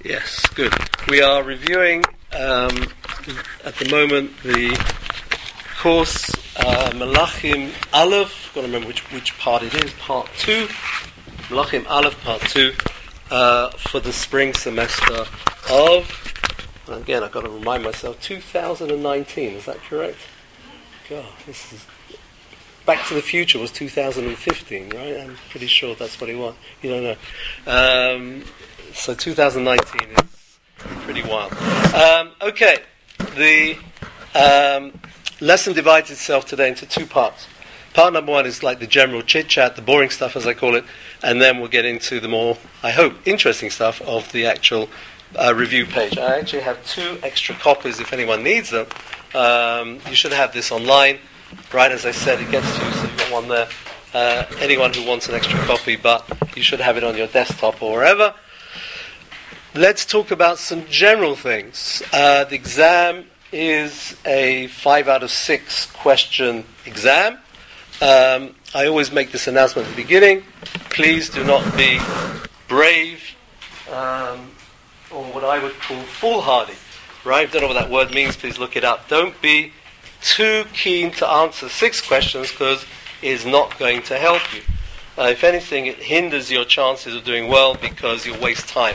Yes, good. We are reviewing at the moment the course Melachim Aleph. I've got to remember which part it is. Part 2. Melachim Aleph, Part 2 for the spring semester of. And again, I've got to remind myself. 2019. Is that correct? God, this is. Back to the Future was 2015, right? I'm pretty sure that's what it was. You don't know. So 2019 is pretty wild. Okay, the lesson divides itself today into two parts. Part number one is like the general chit-chat, the boring stuff as I call it, and then we'll get into the more, I hope, interesting stuff of the actual review page. I actually have 2 extra copies if anyone needs them. You should have this online. Right, as I said, it gets to you, so you've got one there. Anyone who wants an extra copy, but you should have it on your desktop or wherever. Let's talk about some general things. The exam is a 5 out of 6 question exam. I always make this announcement at the beginning. Please do not be brave, or what I would call foolhardy. Right? If you don't know what that word means, please look it up. Don't be too keen to answer 6 questions because it is not going to help you. If anything, it hinders your chances of doing well because you'll waste time.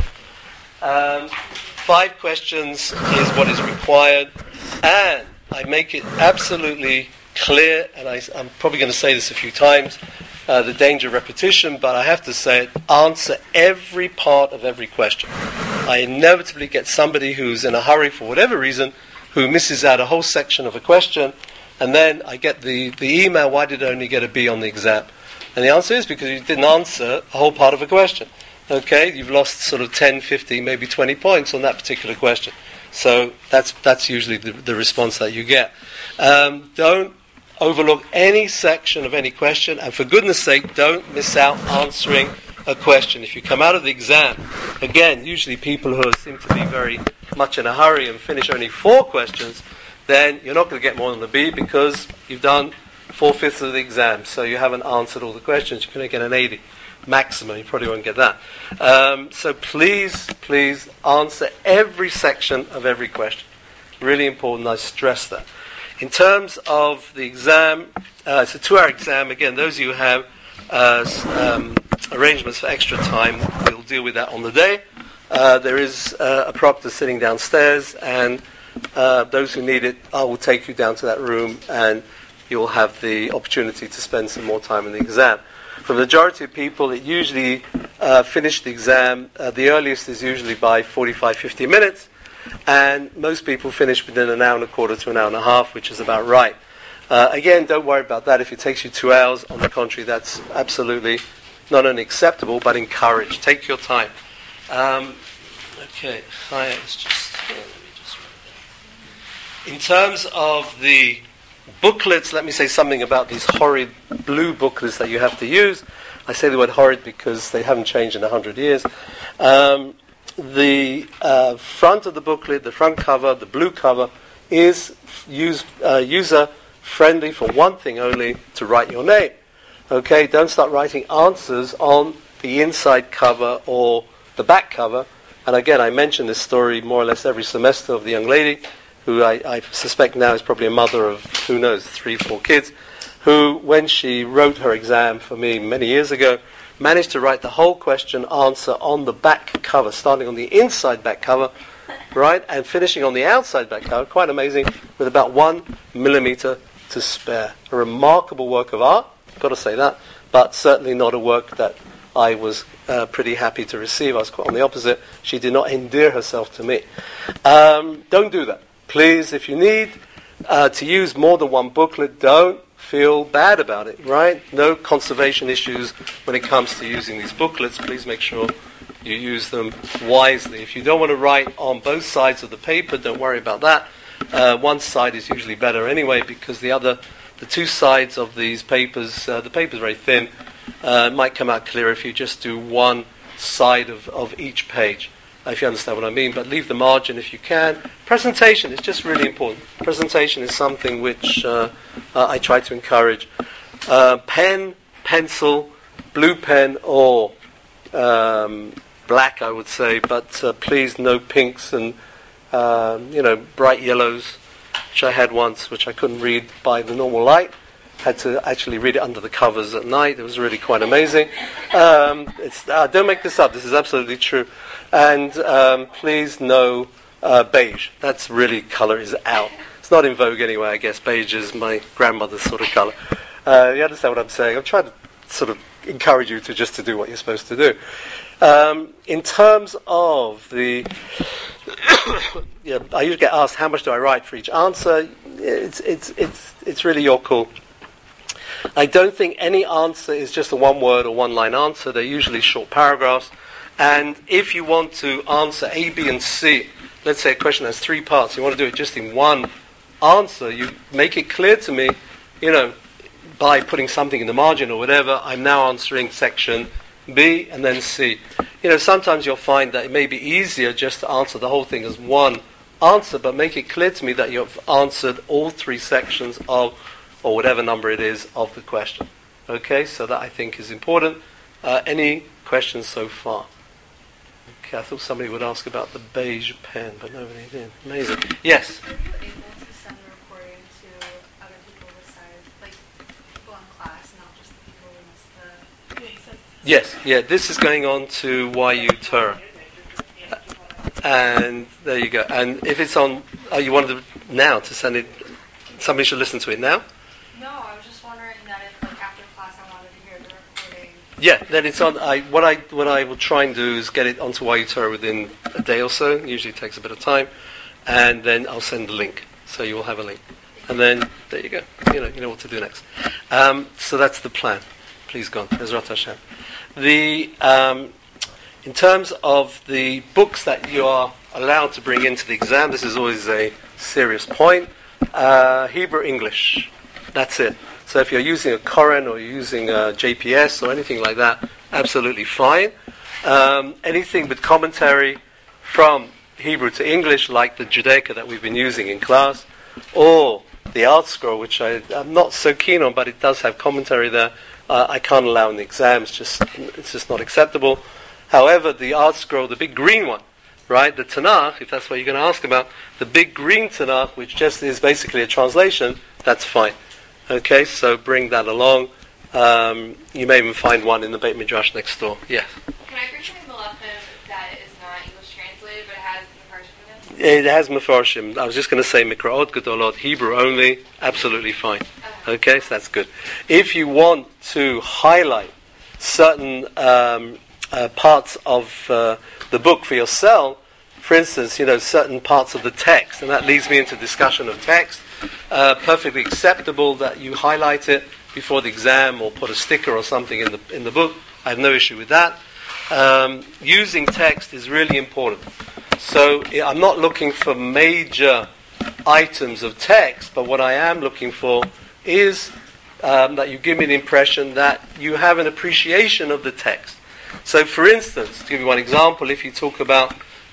5 questions is what is required, and I make it absolutely clear, and I'm probably going to say this a few times, the danger of repetition, but I have to say it, answer every part of every question. I inevitably get somebody who's in a hurry for whatever reason, who misses out a whole section of a question, and then I get the email, why did I only get a B on the exam? And the answer is because you didn't answer a whole part of a question. Okay, you've lost sort of 10, 15, maybe 20 points on that particular question. So that's usually the response that you get. Don't overlook any section of any question, and for goodness sake, don't miss out answering a question. If you come out of the exam, again, usually people who seem to be very much in a hurry and finish only 4 questions, then you're not going to get more than a B because you've done 4/5 of the exam, so you haven't answered all the questions. You're going to get an 80 maximum. You probably won't get that. So please answer every section of every question. Really important, I stress that. In terms of the exam, it's a 2-hour exam. Again, those of you who have arrangements for extra time, we'll deal with that on the day. There is a proctor sitting downstairs, and those who need it, I will take you down to that room, and you'll have the opportunity to spend some more time in the exam. For the majority of people, it usually finish the exam, the earliest is usually by 45, 50 minutes, and most people finish within an hour and a quarter to an hour and a half, which is about right. Again, don't worry about that. If it takes you 2 hours, on the contrary, that's absolutely not only acceptable, but encouraged. Take your time. Okay, let's just. Let me just. In terms of the booklets, let me say something about these horrid blue booklets that you have to use. I say the word horrid because they haven't changed in 100 years. The front of the booklet, the front cover, the blue cover, is user friendly for one thing only: to write your name. Okay, don't start writing answers on the inside cover or the back cover. And again, I mention this story more or less every semester of the young lady, who I suspect now is probably a mother of, who knows, 3, 4 kids, who, when she wrote her exam for me many years ago, managed to write the whole question answer on the back cover, starting on the inside back cover, right, and finishing on the outside back cover, quite amazing, with about 1 millimeter to spare. A remarkable work of art, got to say that, but certainly not a work that I was pretty happy to receive. I was quite on the opposite. She did not endear herself to me. Don't do that. Please, if you need to use more than one booklet, don't feel bad about it, right? No conservation issues when it comes to using these booklets. Please make sure you use them wisely. If you don't want to write on both sides of the paper, don't worry about that. One side is usually better anyway, because the 2 sides of these papers, the paper's very thin. It might come out clearer if you just do one side of each page, if you understand what I mean, but leave the margin if you can. Presentation is just really important. Presentation is something which I try to encourage. Pen, pencil, blue pen, or black, I would say, but please no pinks and bright yellows, which I had once, which I couldn't read by the normal light. Had to actually read it under the covers at night. It was really quite amazing. Don't make this up. This is absolutely true. And please no beige. That's really colour is out. It's not in vogue anyway, I guess. Beige is my grandmother's sort of colour. You understand what I'm saying? I'm trying to sort of encourage you to do what you're supposed to do. In terms of the... I usually get asked how much do I write for each answer. It's really your call. I don't think any answer is just a one-word or one-line answer. They're usually short paragraphs. And if you want to answer A, B, and C, let's say a question has 3 parts, you want to do it just in one answer, you make it clear to me, by putting something in the margin or whatever, I'm now answering section B and then C. Sometimes you'll find that it may be easier just to answer the whole thing as one answer, but make it clear to me that you've answered all 3 sections of, or whatever number it is, of the question. Okay, so that I think is important. Any questions so far? Okay, I thought somebody would ask about the beige pen, but nobody did. Amazing. Yes? Are you able to send the recording to other people besides, like, people in class, not just the people who missed the... Yes, yeah, this is going on to YU Torah. And there you go. And if it's on, you wanted now to send it, somebody should listen to it now? No, I was just wondering that if, like, after class I wanted to hear the recording. Yeah, then it's on. What I will try and do is get it onto YU Torah within a day or so. Usually it takes a bit of time, and then I'll send the link, so you will have a link. And then there you go. You know what to do next. So that's the plan. Please God, Ezrat Hashem. In terms of the books that you are allowed to bring into the exam, this is always a serious point. Hebrew, English. That's it. So if you're using a Koran or you're using a JPS or anything like that, absolutely fine. Anything with commentary from Hebrew to English, like the Judaica that we've been using in class, or the Art Scroll, which I'm not so keen on, but it does have commentary there. I can't allow in the exams, it's just not acceptable. However, the Art Scroll, the big green one, right, the Tanakh, if that's what you're going to ask about, the big green Tanakh, which just is basically a translation, that's fine. Okay, so bring that along. You may even find one in the Beit Midrash next door. Yes? Can I bring something Malachim that is not English translated, but it has Mefarshim in it? It has Mefarshim. I was just going to say Mikraot Gedolot, Hebrew only, absolutely fine. Okay, so that's good. If you want to highlight certain parts of the book for yourself, for instance, certain parts of the text, and that leads me into discussion of text, perfectly acceptable that you highlight it before the exam or put a sticker or something in the book. I have no issue with that. Using text is really important. So I'm not looking for major items of text, but what I am looking for is that you give me the impression that you have an appreciation of the text. So, for instance, to give you one example, if you talk about,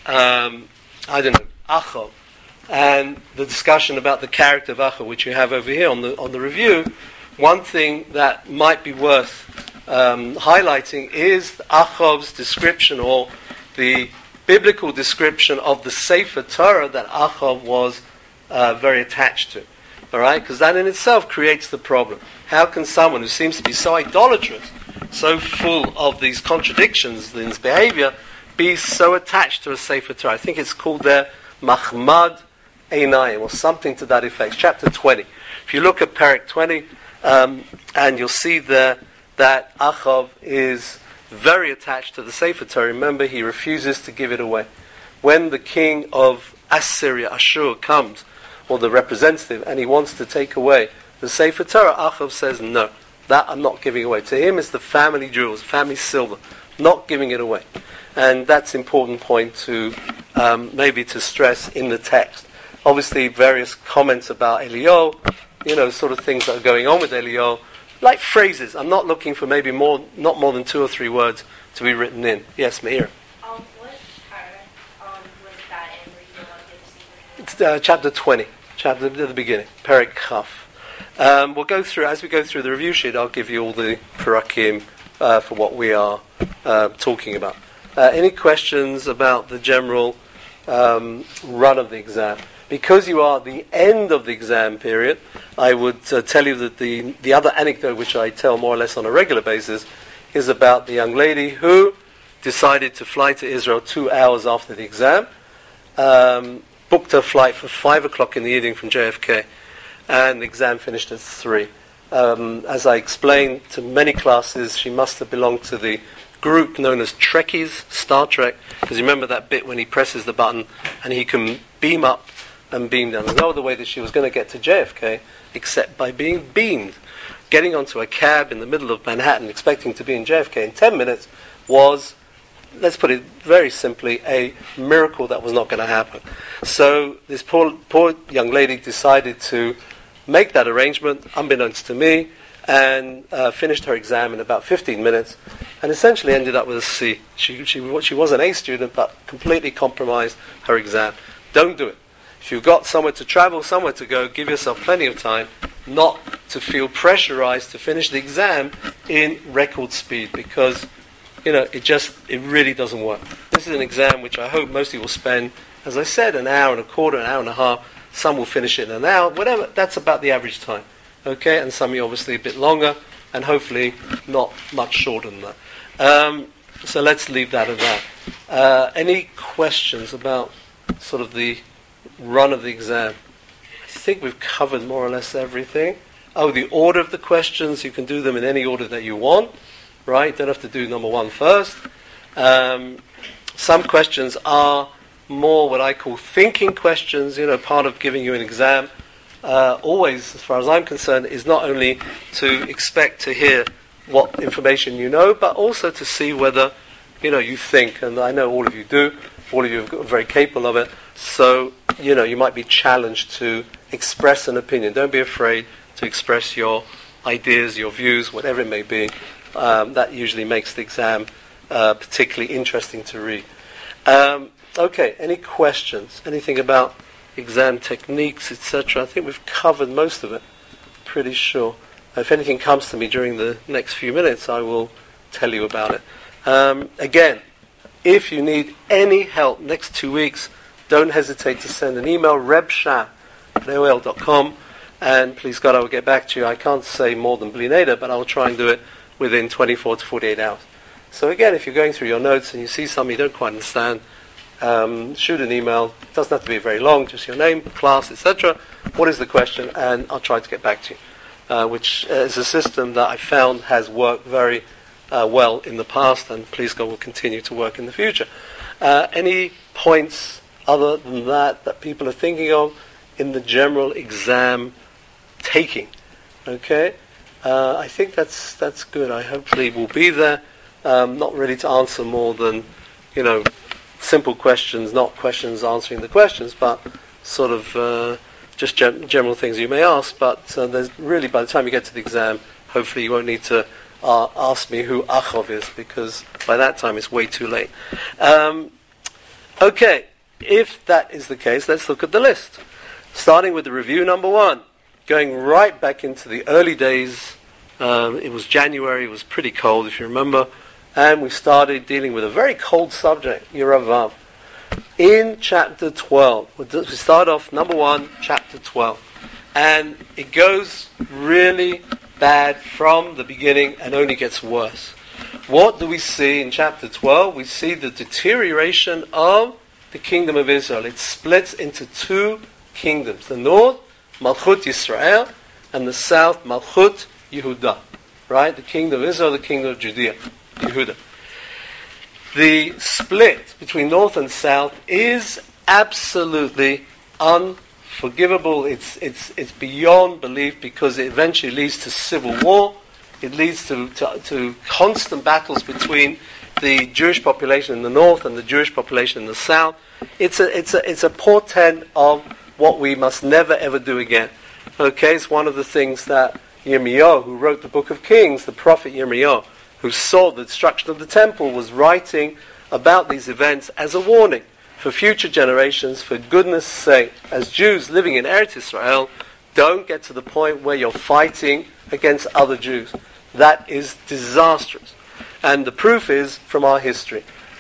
Achav, and the discussion about the character of Achav, which you have over here on the review, one thing that might be worth highlighting is Achav's description, or the biblical description of the Sefer Torah that Achav was very attached to. All right, because that in itself creates the problem. How can someone who seems to be so idolatrous, so full of these contradictions in his behavior, be so attached to a Sefer Torah? I think it's called there Mahmad Einayim, or something to that effect. Chapter 20. If you look at Perek 20, and you'll see there that Achav is very attached to the Sefer Torah. Remember, he refuses to give it away. When the king of Assyria, Ashur, comes, or the representative, and he wants to take away the Sefer Torah, Achav says, no, that I'm not giving away. To him, it's the family jewels, family silver, not giving it away. And that's an important point to maybe to stress in the text. Obviously, various comments about Eliyahu, sort of things that are going on with Eliyahu, like phrases. I'm not looking for maybe not more than 2 or 3 words to be written in. Yes, Meir. What part was that in where you don't want to give the secret? It's chapter 20, chapter at the beginning, Perek Chaf. We'll go through, as we go through the review sheet, I'll give you all the Perakim for what we are talking about. Any questions about the general run of the exam? Because you are at the end of the exam period, I would tell you that the other anecdote, which I tell more or less on a regular basis, is about the young lady who decided to fly to Israel 2 hours after the exam, booked her flight for 5 o'clock in the evening from JFK, and the exam finished at 3. As I explained to many classes, she must have belonged to the group known as Trekkies, Star Trek, because you remember that bit when he presses the button and he can beam up and beam down. There's no other way that she was going to get to JFK except by being beamed. Getting onto a cab in the middle of Manhattan, expecting to be in JFK in 10 minutes, was, let's put it very simply, a miracle that was not going to happen. So this poor young lady decided to make that arrangement, unbeknownst to me, and finished her exam in about 15 minutes, and essentially ended up with a C. She was an A student, but completely compromised her exam. Don't do it. If you've got somewhere to travel, somewhere to go, give yourself plenty of time, not to feel pressurized to finish the exam in record speed, because it really doesn't work. This is an exam which I hope most of you will spend, as I said, an hour and a quarter, an hour and a half. Some will finish it in an hour, whatever. That's about the average time. Okay, and some of you obviously a bit longer, and hopefully not much shorter than that. So let's leave that at that. Any questions about sort of the run of the exam? I think we've covered more or less everything. Oh, the order of the questions, you can do them in any order that you want, right? Don't have to do number 1 first. Some questions are more what I call thinking questions, part of giving you an exam. Always, as far as I'm concerned, is not only to expect to hear what information you know, but also to see whether, you think, and I know all of you do, all of you are very capable of it, so, you might be challenged to express an opinion. Don't be afraid to express your ideas, your views, whatever it may be. That usually makes the exam particularly interesting to read. Okay, any questions? Anything about exam techniques, etc.? I think we've covered most of it, pretty sure. If anything comes to me during the next few minutes, I will tell you about it. Again, if you need any help next 2 weeks, don't hesitate to send an email, rebshah@aol.com, and please God, I will get back to you. I can't say more than Bli Neder, but I will try and do it within 24 to 48 hours. So again, if you're going through your notes and you see something you don't quite understand, shoot an email. It doesn't have to be very long, just your name, class, etc. What is the question? And I'll try to get back to you, which is a system that I found has worked very well in the past, and please God will continue to work in the future. Any points other than that people are thinking of in the general exam taking? Okay, I think that's good. I hopefully will be there. Not ready to answer more than simple questions, not questions answering the questions, but sort of just general things you may ask. But there's really, by the time you get to the exam, hopefully you won't need to ask me who Achov is, because by that time it's way too late. Okay, if that is the case, let's look at the list. Starting with the review number 1, going right back into the early days. It was January, it was pretty cold, if you remember. And we started dealing with a very cold subject, Yeravav. In chapter 12, we start off, number 1, chapter 12. And it goes really bad from the beginning and only gets worse. What do we see in chapter 12? We see the deterioration of the kingdom of Israel. It splits into 2 kingdoms. The north, Malchut Yisrael, and the south, Malchut Yehuda. Right? The kingdom of Israel, the kingdom of Judea. Yehuda. The split between north and south is absolutely unforgivable. It's beyond belief, because it eventually leads to civil war. It leads to constant battles between the Jewish population in the north and the Jewish population in the south. It's a portent of what we must never ever do again. Okay, it's one of the things that Yirmiyahu, who wrote the book of Kings, the prophet Yirmiyahu, who saw the destruction of the temple, was writing about these events as a warning for future generations. For goodness sake, as Jews living in Eretz Israel, don't get to the point where you're fighting against other Jews. That is disastrous. And the proof is from our history.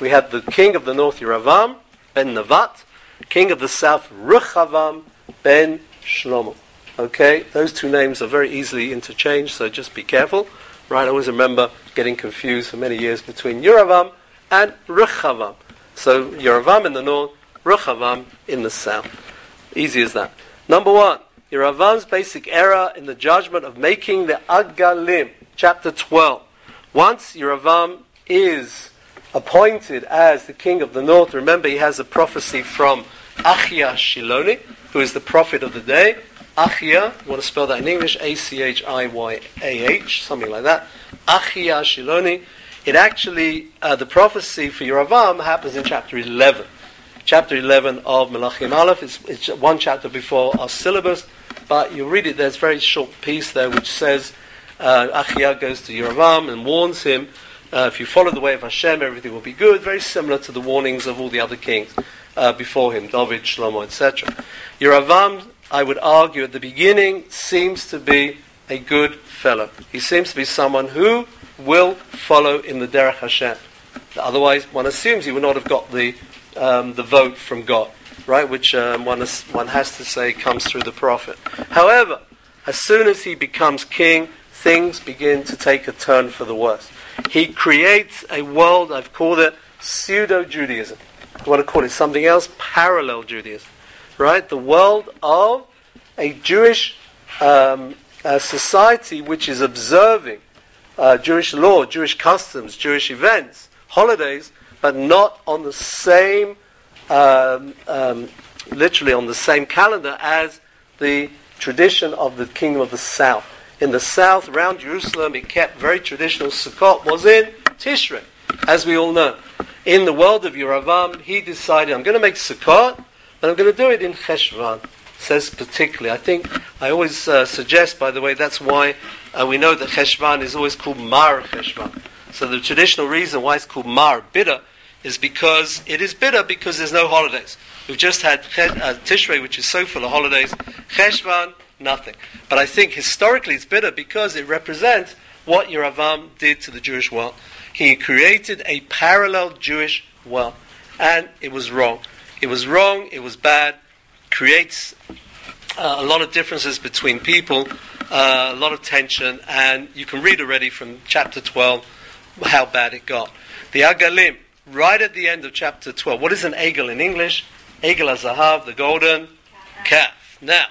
we have the king of the north, Yeravam ben Nevat, king of the south, Rechavam ben Shlomo. Okay, those two names are very easily interchanged, so just be careful. Right, I always remember getting confused for many years between Yeravam and Rechavam. So Yeravam in the north, Rechavam in the south. Easy as that. Number one, Yeravam's basic error in the judgment of making the Agalim, chapter 12. Once Yeravam is appointed as the king of the north, remember he has a prophecy from Achia Shiloni, who is the prophet of the day. Achia, you want to spell that in English, A-C-H-I-Y-A-H, something like that. Achia Shiloni. It actually, the prophecy for Yeravam happens in chapter 11. Chapter 11 of Melachim Aleph. It's one chapter before our syllabus, but you read it, there's a very short piece there which says, Achia goes to Yeravam and warns him, if you follow the way of Hashem, everything will be good. Very similar to the warnings of all the other kings before him, David, Shlomo, etc. Yeravam, I would argue, at the beginning, seems to be a good fellow. He seems to be someone who will follow in the Derech Hashem. Otherwise, one assumes he would not have got the vote from God, right? Which one has to say comes through the prophet. However, as soon as he becomes king, things begin to take a turn for the worse. He creates a world, I've called it pseudo-Judaism. I want to call it something else, parallel Judaism. Right? The world of a Jewish society which is observing Jewish law, Jewish customs, Jewish events, holidays, but not on the same, literally on the same calendar as the tradition of the kingdom of the south. In the south, around Jerusalem, it kept very traditional. Sukkot was in Tishrei, as we all know. In the world of Yeravam, he decided, I'm going to make Sukkot, and I'm going to do it in Cheshvan. Says particularly. I think, I always suggest, by the way, that's why we know that Cheshvan is always called Mar Cheshvan. So the traditional reason why it's called Mar, bitter, is because it is bitter because there's no holidays. We've just had Tishrei, which is so full of holidays. Cheshvan, nothing. But I think historically it's bitter because it represents what Yeravam did to the Jewish world. He created a parallel Jewish world. And it was wrong. It was wrong, it was bad, creates a lot of differences between people, a lot of tension, and you can read already from chapter 12 how bad it got. The Agalim, right at the end of chapter 12. What is an Egel in English? Egel HaZahav, the golden calf. Now,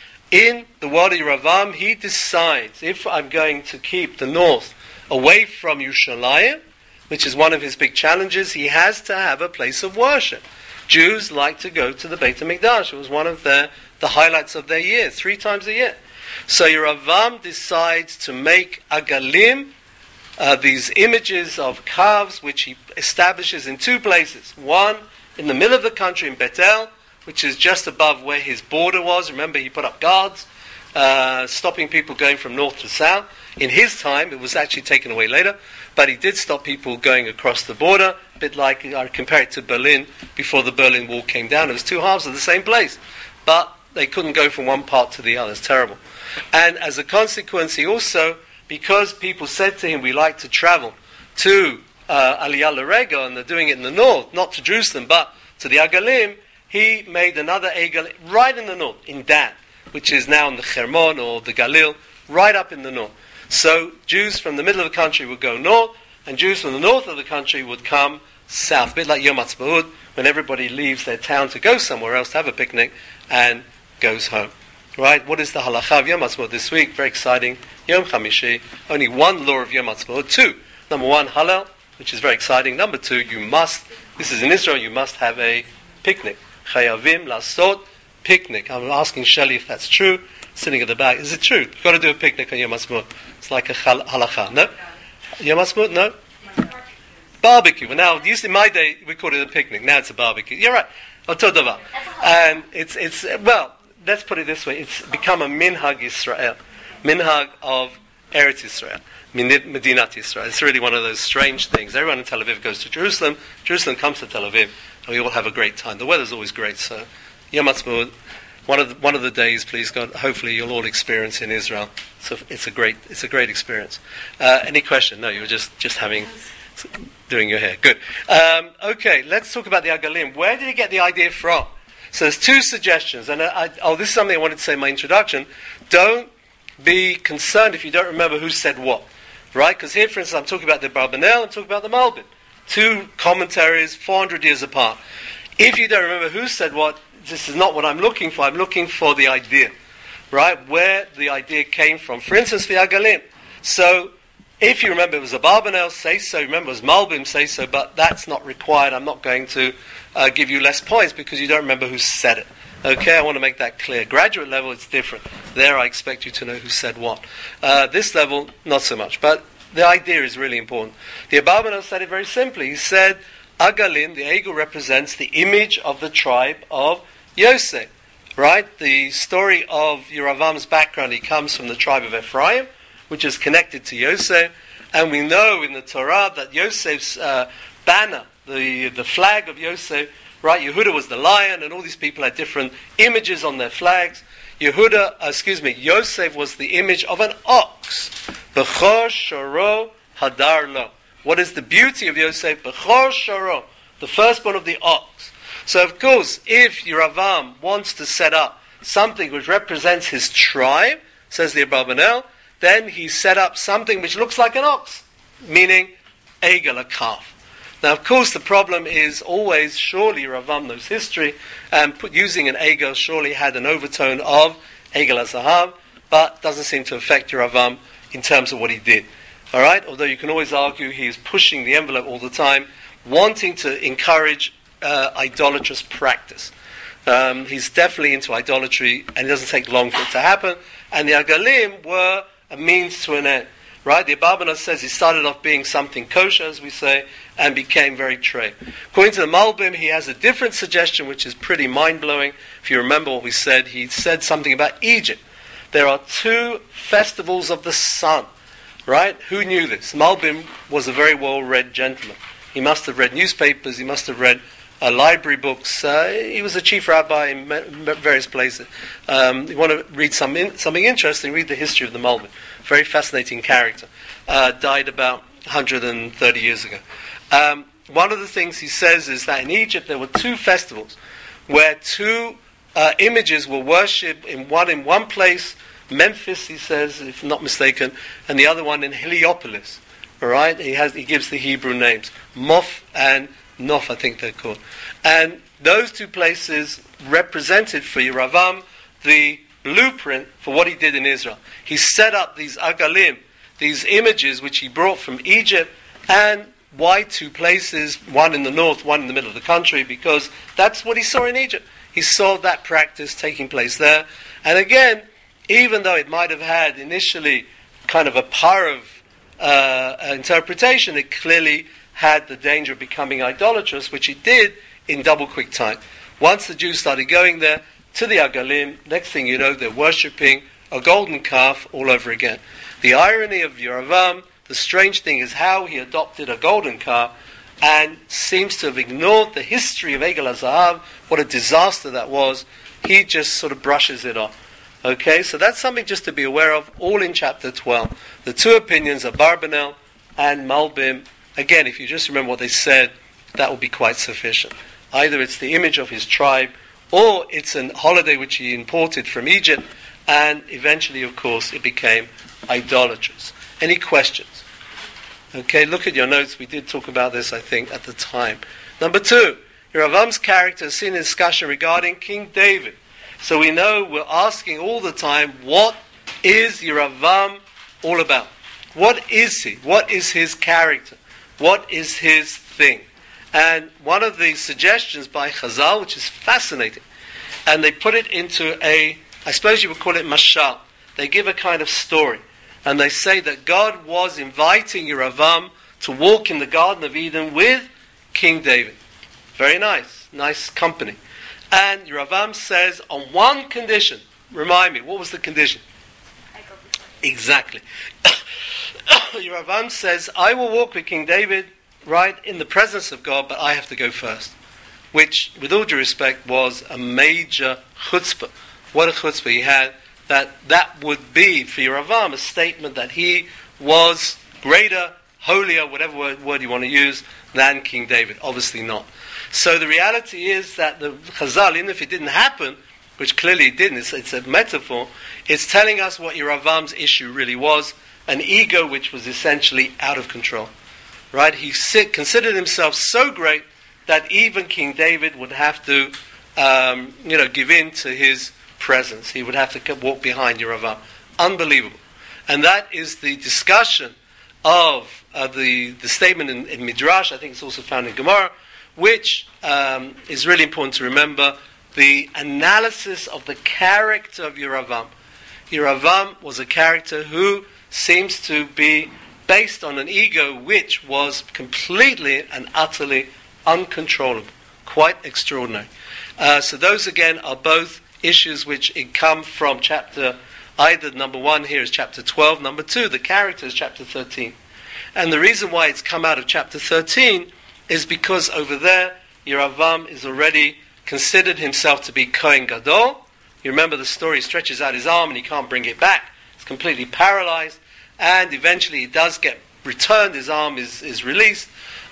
in the world of Yeravam, he decides, if I'm going to keep the north away from Yerushalayim, which is one of his big challenges, he has to have a place of worship. Jews like to go to the Beit HaMikdash. It was one of the highlights of their year, 3 times a year. So Yeravam decides to make Agalim, these images of calves, which he establishes in 2 places. One, in the middle of the country in Bethel, which is just above where his border was. Remember, he put up guards, stopping people going from north to south. In his time, it was actually taken away later, but he did stop people going across the border, a bit like, I compare it to Berlin, before the Berlin Wall came down. It was 2 halves of the same place, but they couldn't go from one part to the other. It's terrible. And as a consequence, he also, because people said to him, we like to travel to Aliyah L'Rega, and they're doing it in the north, not to Jerusalem, but to the Agalim, he made another Egel right in the north, in Dan, which is now in the Hermon or the Galil, right up in the north. So Jews from the middle of the country would go north, and Jews from the north of the country would come south. A bit like Yom Ha'atzmaut, when everybody leaves their town to go somewhere else to have a picnic and goes home. Right? What is the halacha of Yom Ha'atzmaut this week? Very exciting. Yom Chamishi. Only one law of Yom Ha'atzmaut. 2. Number 1, halal, which is very exciting. Number 2, you must, this is in Israel, you must have a picnic. Chayavim lasot picnic. I'm asking Shelley if that's true. Sitting at the back. Is it true? You've got to do a picnic on Yom Ha'atzmaut. It's like a halacha. No? Yom Ha'atzmaut? No? Barbecue. Well, now, used in my day, we called it a picnic. Now it's a barbecue. You're right. Otodava. And it's well, let's put it this way. It's become a minhag Yisrael. Minhag of Eretz Yisrael. Medinat Yisrael. It's really one of those strange things. Everyone in Tel Aviv goes to Jerusalem. Jerusalem comes to Tel Aviv. And we all have a great time. The weather's always great. So, Yom Ha'atzmaut, one of the days, please God, hopefully you'll all experience in Israel. So it's a great experience. Any question? No, you were just having. doing your hair. Good. Okay, let's talk about the Agalim. Where did he get the idea from? So there's two suggestions, and this is something I wanted to say in my introduction. Don't be concerned if you don't remember who said what, right? Because here, for instance, I'm talking about the Barbanel, I'm talking about the Malbim. Two commentaries, 400 years apart. If you don't remember who said what, this is not what I'm looking for. I'm looking for the idea, right? Where the idea came from. For instance, the Agalim. So, if you remember it was a Barbanel, say so. Remember it was Malbim, say so. But that's not required. I'm not going to give you less points because you don't remember who said it. Okay, I want to make that clear. Graduate level, it's different. There, I expect you to know who said what. This level, not so much. But the idea is really important. The Abarbanel said it very simply. He said, Agalim, the Egel, represents the image of the tribe of Yosef. Right? The story of Yeravam's background, he comes from the tribe of Ephraim, which is connected to Yosef. And we know in the Torah that Yosef's banner, the flag of Yosef, right? Yehuda was the lion, and all these people had different images on their flags. Yosef was the image of an ox. Bechor shoro hadar lo. What is the beauty of Yosef? Bechor shoro, the firstborn of the ox. So of course, if Yeravam wants to set up something which represents his tribe, says the Abarbanel, then he set up something which looks like an ox, meaning Egel, a calf. Now, of course, the problem is always, surely Ravam knows history, and using an Egel surely had an overtone of Egel HaZahav, but doesn't seem to affect Ravam in terms of what he did. All right? Although you can always argue he is pushing the envelope all the time, wanting to encourage idolatrous practice. He's definitely into idolatry, and it doesn't take long for it to happen. And the Agalim were a means to an end. Right? The Abarbanel says he started off being something kosher, as we say, and became very trey. According to the Malbim, he has a different suggestion, which is pretty mind-blowing. If you remember what we said, he said something about Egypt. There are 2 festivals of the sun. Right? Who knew this? Malbim was a very well-read gentleman. He must have read newspapers, he must have read library books. He was a chief rabbi in various places. You want to read something interesting, read the history of the Malbim. Very fascinating character. Died about 130 years ago. One of the things he says is that in Egypt there were 2 festivals where 2 images were worshipped, in one place, Memphis, he says, if not mistaken, and the other one in Heliopolis. All right? He gives the Hebrew names. Moth and Nof, I think they're called. And those 2 places represented for Yeravam the blueprint for what he did in Israel. He set up these Agalim, these images which he brought from Egypt, and why 2 places, one in the north, one in the middle of the country, because that's what he saw in Egypt. He saw that practice taking place there. And again, even though it might have had initially kind of a parav interpretation, it clearly had the danger of becoming idolatrous, which it did in double quick time. Once the Jews started going there to the Agalim, next thing you know, they're worshipping a golden calf all over again. The irony of Yeravam, the strange thing is how he adopted a golden calf and seems to have ignored the history of Egel HaZahav, what a disaster that was. He just sort of brushes it off. Okay, so that's something just to be aware of, all in chapter 12. The 2 opinions of Barbanel and Malbim. Again, if you just remember what they said, that will be quite sufficient. Either it's the image of his tribe, or it's a holiday which he imported from Egypt, and eventually, of course, it became idolatrous. Any questions? Okay, look at your notes. We did talk about this, I think, at the time. Number 2, Yeravam's character is seen in discussion regarding King David. So we know we're asking all the time, what is Yeravam all about? What is he? What is his character? What is his thing? And one of the suggestions by Chazal, which is fascinating, and they put it into I suppose you would call it mashal. They give a kind of story. And they say that God was inviting Yeravam to walk in the Garden of Eden with King David. Very nice. Nice company. And Yeravam says, on one condition. Remind me, what was the condition? I go before. Exactly. Yeravam says, I will walk with King David, right, in the presence of God, but I have to go first. Which, with all due respect, was a major chutzpah. What a chutzpah he had, that would be, for Yeravam, a statement that he was greater holier, whatever word you want to use, than King David. Obviously not. So the reality is that the Chazal, even if it didn't happen, which clearly it didn't, it's a metaphor, it's telling us what Yeravam's issue really was, an ego which was essentially out of control. Right? He considered himself so great that even King David would have to give in to his presence. He would have to walk behind Yeravam. Unbelievable. And that is the discussion of the statement in Midrash. I think it's also found in Gemara, which is really important to remember. The analysis of the character of Yeravam. Yeravam was a character who seems to be based on an ego which was completely and utterly uncontrollable. Quite extraordinary. So those again are both issues which come from chapter, either number 1 here is chapter 12, number 2, the character is chapter 13. And the reason why it's come out of chapter 13 is because over there, Yeravam is already considered himself to be Kohen Gadol. You remember the story, he stretches out his arm and he can't bring it back. It's completely paralyzed. And eventually he does get returned, his arm is released.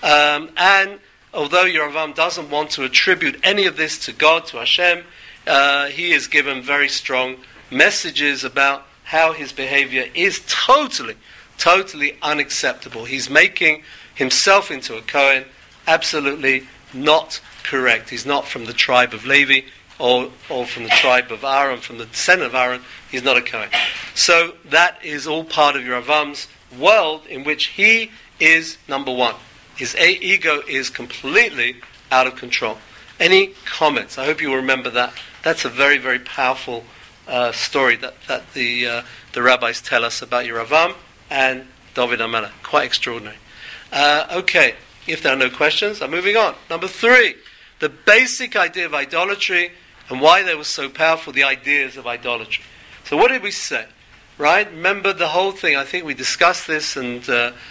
And although Yeravam doesn't want to attribute any of this to God, to Hashem, he is given very strong messages about how his behavior is totally unacceptable. He's making himself into a Kohen, absolutely not correct. He's not from the tribe of Levi or from the tribe of Aaron, from the descendant of Aaron. He's not a Kohen. So that is all part of Yeravam's world in which he is number 1. His ego is completely out of control. Any comments? I hope you will remember that. That's a very, very powerful story that the rabbis tell us about Yeravam and David HaMelech. Quite extraordinary. Okay, if there are no questions, I'm moving on. Number 3, the basic idea of idolatry and why they were so powerful, the ideas of idolatry. So what did we say? Right? Remember the whole thing. I think we discussed this and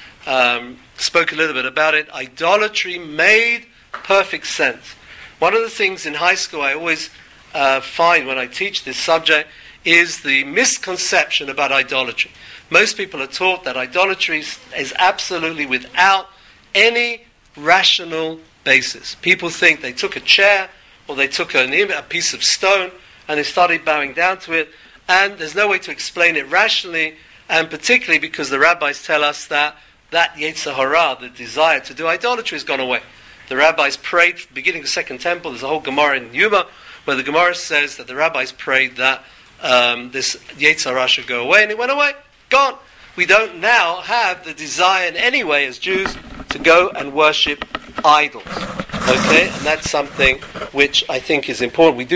spoke a little bit about it. Idolatry made perfect sense. One of the things in high school I always find when I teach this subject is the misconception about idolatry. Most people are taught that idolatry is absolutely without any rational basis. People think they took a chair or they took a piece of stone and they started bowing down to it, and there's no way to explain it rationally, and particularly because the rabbis tell us that Yetzer Hara, the desire to do idolatry, has gone away. The rabbis prayed, beginning of the Second Temple, there's a whole Gemara in Yuma, where the Gemara says that the rabbis prayed that this Yetzer Hara should go away, and it went away, gone. We don't now have the desire in any way as Jews to go and worship idols. Okay, and that's something which I think is important. We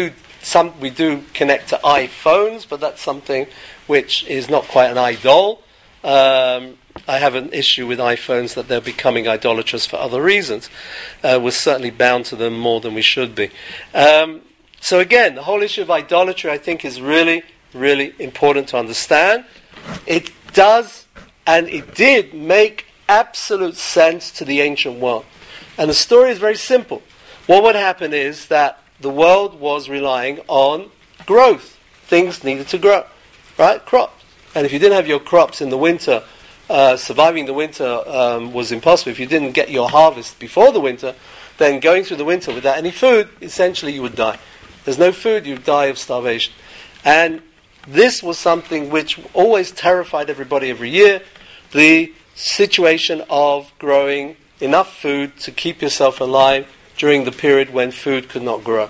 do connect to iPhones, but that's something which is not quite an idol. I have an issue with iPhones that they're becoming idolatrous for other reasons. We're certainly bound to them more than we should be. So again, the whole issue of idolatry, I think, is really, really important to understand. It does, and it did, make absolute sense to the ancient world. And the story is very simple. What would happen is that the world was relying on growth. Things needed to grow, right? Crops. And if you didn't have your crops in the winter, surviving the winter was impossible. If you didn't get your harvest before the winter, then going through the winter without any food, essentially you would die. There's no food, you die of starvation. And this was something which always terrified everybody every year, the situation of growing enough food to keep yourself alive during the period when food could not grow.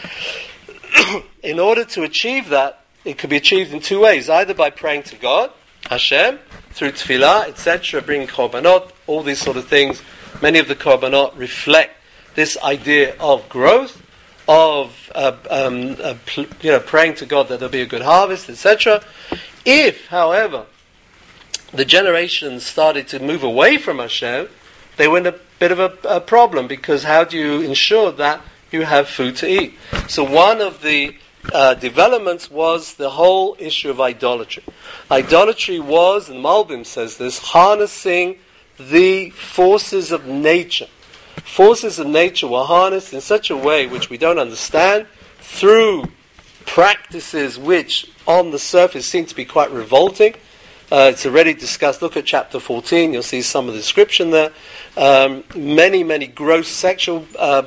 In order to achieve that, it could be achieved in 2 ways, either by praying to God, Hashem, through tefillah, etc., bringing korbanot, all these sort of things. Many of the korbanot reflect this idea of growth, of praying to God that there'll be a good harvest, etc. If, however, the generations started to move away from Hashem, they were in a bit of a problem, because how do you ensure that you have food to eat? So one of the developments was the whole issue of idolatry. Idolatry was, and Malbim says this, harnessing the forces of nature. Forces of nature were harnessed in such a way which we don't understand, through practices which on the surface seem to be quite revolting. It's already discussed. Look at chapter 14. You'll see some of the description there. Many gross sexual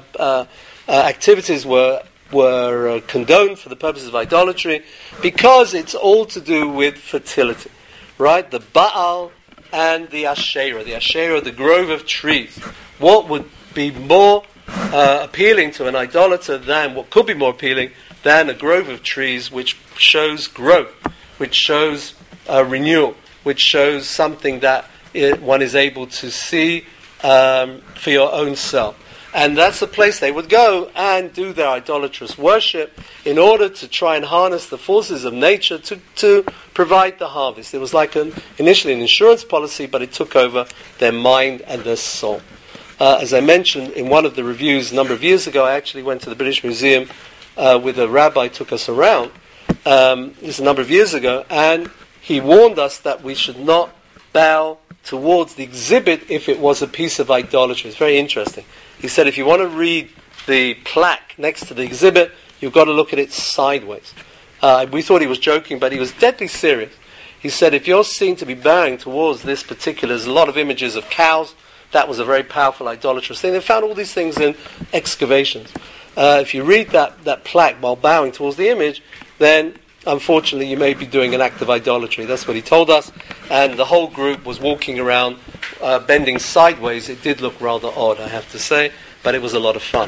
activities were condoned for the purposes of idolatry, because it's all to do with fertility, right? The Baal and the Asherah, the grove of trees. What would be more appealing to an idolater than, what could be more appealing than a grove of trees which shows growth, which shows renewal, which shows something that one is able to see for your own self. And that's the place they would go and do their idolatrous worship in order to try and harness the forces of nature to provide the harvest. It was like initially an insurance policy, but it took over their mind and their soul. As I mentioned in one of the reviews a number of years ago, I actually went to the British Museum with a rabbi, took us around. This a number of years ago, and he warned us that we should not bow towards the exhibit if it was a piece of idolatry. It's very interesting. He said if you want to read the plaque next to the exhibit, you've got to look at it sideways. We thought he was joking, but he was deadly serious. He said if you're seen to be bowing towards this particular, there's a lot of images of cows. That was a very powerful idolatrous thing. They found all these things in excavations. If you read that plaque while bowing towards the image, then unfortunately you may be doing an act of idolatry. That's what he told us. And the whole group was walking around bending sideways. It did look rather odd, I have to say, but it was a lot of fun.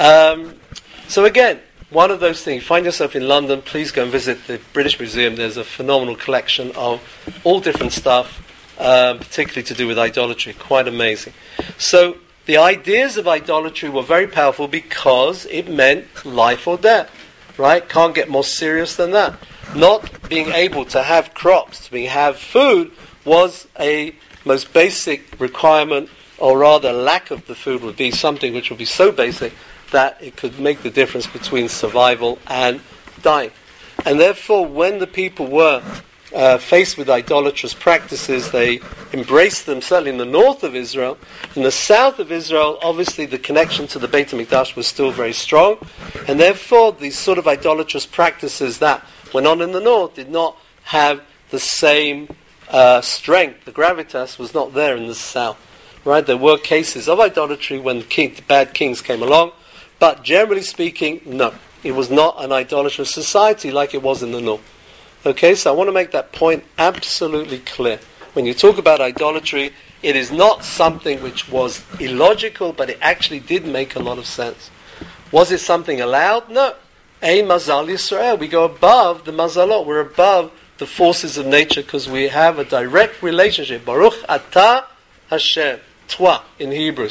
So again, one of those things, you find yourself in London, please go and visit the British Museum. There's a phenomenal collection of all different stuff, particularly to do with idolatry. Quite amazing. So the ideas of idolatry were very powerful because it meant life or death. Right? Can't get more serious than that. Not being able to have crops, to have food, was a most basic requirement, or rather lack of the food would be something which would be so basic that it could make the difference between survival and dying. And therefore, when the people were faced with idolatrous practices, they embraced them, certainly in the north of Israel. In the south of Israel, obviously the connection to the Beit HaMikdash was still very strong, and therefore these sort of idolatrous practices that went on in the north did not have the same strength. The gravitas was not there in the south. Right? There were cases of idolatry when the bad kings came along, but generally speaking, no. It was not an idolatrous society like it was in the north. Okay, so I want to make that point absolutely clear. When you talk about idolatry, it is not something which was illogical, but it actually did make a lot of sense. Was it something allowed? No. Ein Mazal Yisrael. We go above the Mazalot. We're above the forces of nature because we have a direct relationship. Baruch Atah Hashem. Toi in Hebrew.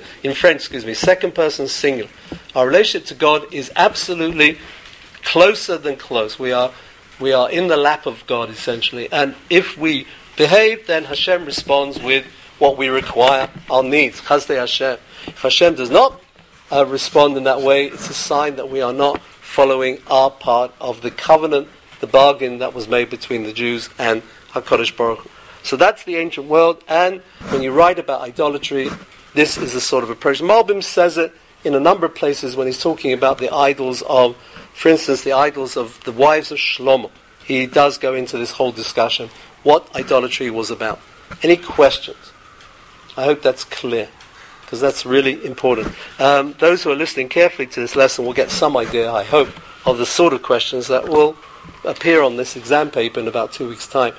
Second person singular. Our relationship to God is absolutely closer than close. We are in the lap of God, essentially. And if we behave, then Hashem responds with what we require, our needs. Chazdei Hashem. If Hashem does not respond in that way, it's a sign that we are not following our part of the covenant, the bargain that was made between the Jews and HaKadosh Baruch Hu. So that's the ancient world, and when you write about idolatry, this is a sort of approach. Malbim says it in a number of places when he's talking about the idols of, for instance, the idols of the wives of Shlomo. He does go into this whole discussion, what idolatry was about. Any questions? I hope that's clear, because that's really important. Those who are listening carefully to this lesson will get some idea, I hope, of the sort of questions that will appear on this exam paper in about 2 weeks' time.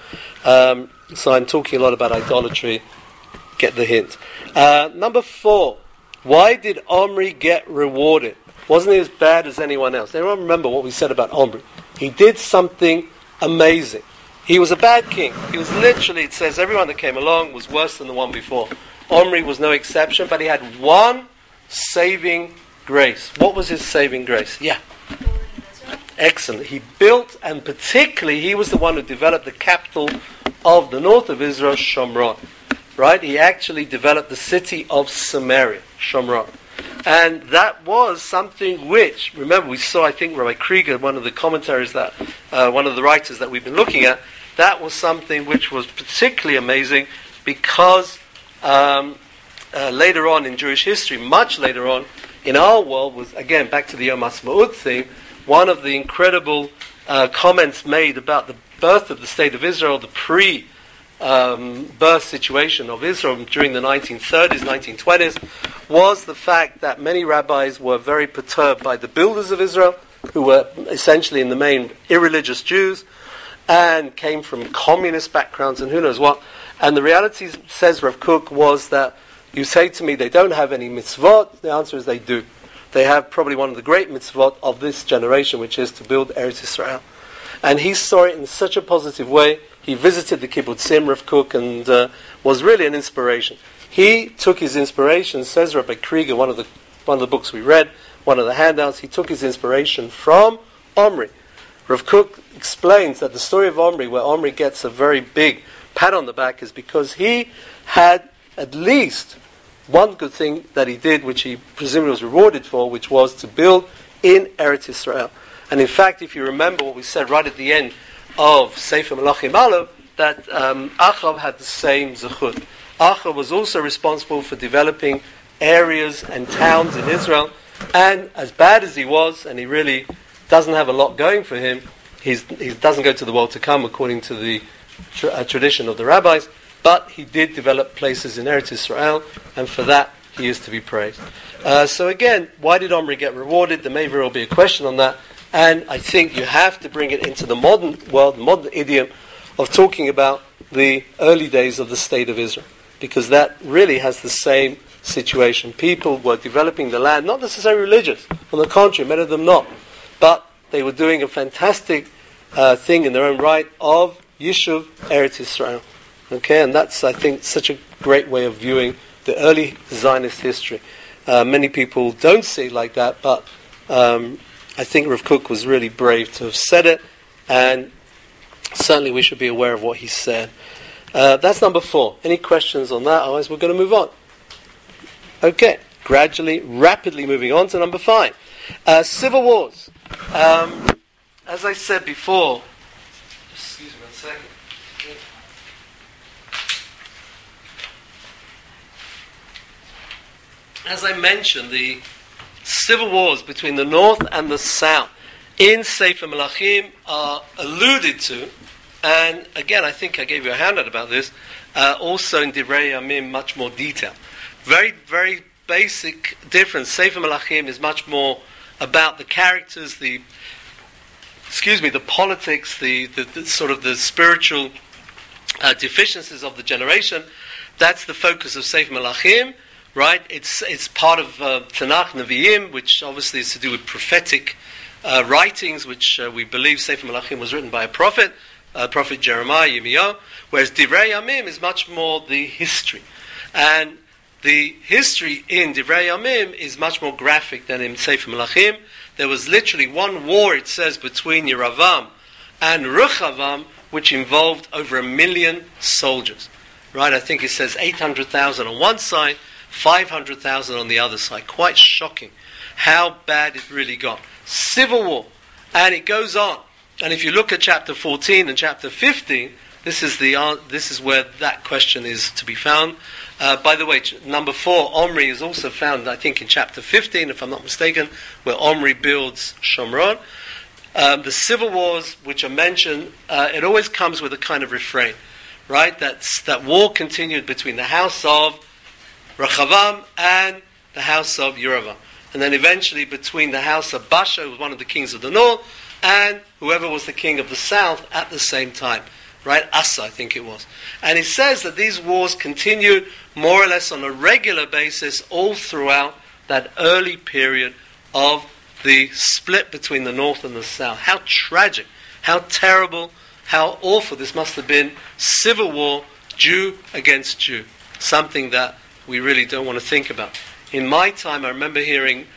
So I'm talking a lot about idolatry. Get the hint. Number 4. Why did Omri get rewarded? Wasn't he as bad as anyone else? Everyone remember what we said about Omri. He did something amazing. He was a bad king. He was literally, it says, everyone that came along was worse than the one before. Omri was no exception, but he had one saving grace. What was his saving grace? Yeah. Excellent. He built, and particularly he was the one who developed the capital of the north of Israel, Shomron. Right? He actually developed the city of Samaria, Shomron. And that was something which, remember we saw, I think, Rabbi Krieger, one of the commentaries that, one of the writers that we've been looking at, that was something which was particularly amazing because later on in Jewish history, much later on in our world, was, again, back to the Yom HaAtzmaut theme, one of the incredible comments made about the birth of the State of Israel, the birth situation of Israel during the 1930s, 1920s, was the fact that many rabbis were very perturbed by the builders of Israel, who were essentially in the main irreligious Jews, and came from communist backgrounds and who knows what. And the reality, says Rav Kook, was that you say to me they don't have any mitzvot. The answer is they do. They have probably one of the great mitzvot of this generation, which is to build Eretz Israel. And he saw it in such a positive way. He visited the kibbutzim, Rav Kook, and was really an inspiration. He took his inspiration, says Rabbi Krieger, one of the books we read, one of the handouts, he took his inspiration from Omri. Rav Kook explains that the story of Omri, where Omri gets a very big pat on the back, is because he had at least one good thing that he did, which he presumably was rewarded for, which was to build in Eretz Israel. And in fact, if you remember what we said right at the end of Sefer Melachim Aleph, that Achav had the same zechut. Achav was also responsible for developing areas and towns in Israel, and as bad as he was, and he really doesn't have a lot going for him, he doesn't go to the world to come according to the tradition of the rabbis, but he did develop places in Eretz Israel, and for that he is to be praised. So again, why did Omri get rewarded? There may very well be a question on that, and I think you have to bring it into the modern world, modern idiom of talking about the early days of the state of Israel, because that really has the same situation. People were developing the land, not necessarily religious, on the contrary, many of them not, but they were doing a fantastic thing in their own right of Yishuv Eretz Israel. Okay, and that's, I think, such a great way of viewing the early Zionist history. Many people don't see it like that, but I think Rav Kook was really brave to have said it, and certainly we should be aware of what he said. That's number 4. Any questions on that? Otherwise we're going to move on. Okay, rapidly moving on to number 5. Civil wars. As I said before, excuse me 1 second. As I mentioned, the civil wars between the north and the south in Sefer Melachim are alluded to, and again, I think I gave you a handout about this, also in Divrei Yamim, much more detail. Very, very basic difference. Sefer Melachim is much more about the characters, the politics, the sort of the spiritual deficiencies of the generation. That's the focus of Sefer Melachim. Right, it's part of Tanakh Nevi'im, which obviously is to do with prophetic writings, which we believe Sefer Melachim was written by a prophet Jeremiah, Yirmiyahu, whereas Divrei Yamim is much more the history. And the history in Divrei Yamim is much more graphic than in Sefer Melachim. There was literally one war, it says, between Yeravam and Rechavam, which involved over 1 million soldiers. Right, I think it says 800,000 on one side, 500,000 on the other side. Quite shocking how bad it really got. Civil war. And it goes on. And if you look at chapter 14 and chapter 15, this is where that question is to be found. By the way, number 4, Omri, is also found, I think, in chapter 15, if I'm not mistaken, where Omri builds Shomron. The civil wars which are mentioned, it always comes with a kind of refrain. Right? That war continued between the house of Rechavam and the house of Yeravam. And then eventually between the house of Baasha, who was one of the kings of the north, and whoever was the king of the south at the same time. Right? Asa, I think it was. And it says that these wars continued more or less on a regular basis all throughout that early period of the split between the north and the south. How tragic, how terrible, how awful this must have been. Civil war, Jew against Jew. Something that we really don't want to think about. In my time, I remember hearing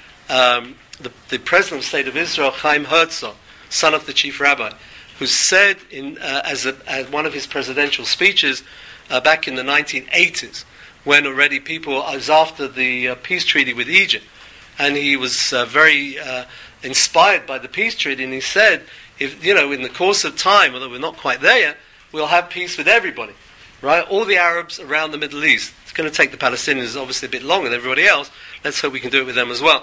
the President of the State of Israel, Chaim Herzog, son of the chief rabbi, who said as one of his presidential speeches back in the 1980s, when already it was after the peace treaty with Egypt, and he was very inspired by the peace treaty, and he said, if in the course of time, although we're not quite there yet, we'll have peace with everybody. Right, all the Arabs around the Middle East. It's going to take the Palestinians obviously a bit longer than everybody else. Let's hope we can do it with them as well.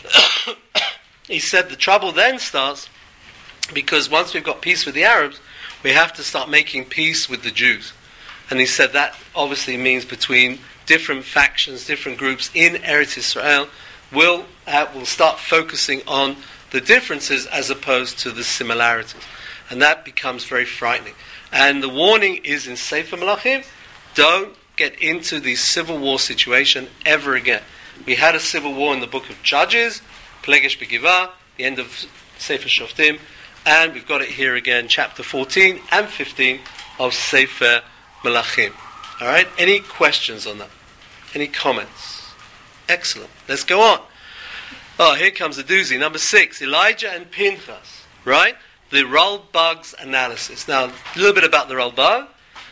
He said the trouble then starts because once we've got peace with the Arabs, we have to start making peace with the Jews. And he said that obviously means between different factions, different groups in Eretz Israel. We'll start focusing on the differences as opposed to the similarities. And that becomes very frightening. And the warning is in Sefer Melachim, don't get into the civil war situation ever again. We had a civil war in the book of Judges, Plegesh Begivah, the end of Sefer Shoftim, and we've got it here again, chapter 14 and 15 of Sefer Melachim. All right, any questions on that? Any comments? Excellent. Let's go on. Oh, here comes the doozy. Number 6, Elijah and Pinchas, right? The Ralbag's analysis. Now, a little bit about the Ralbag.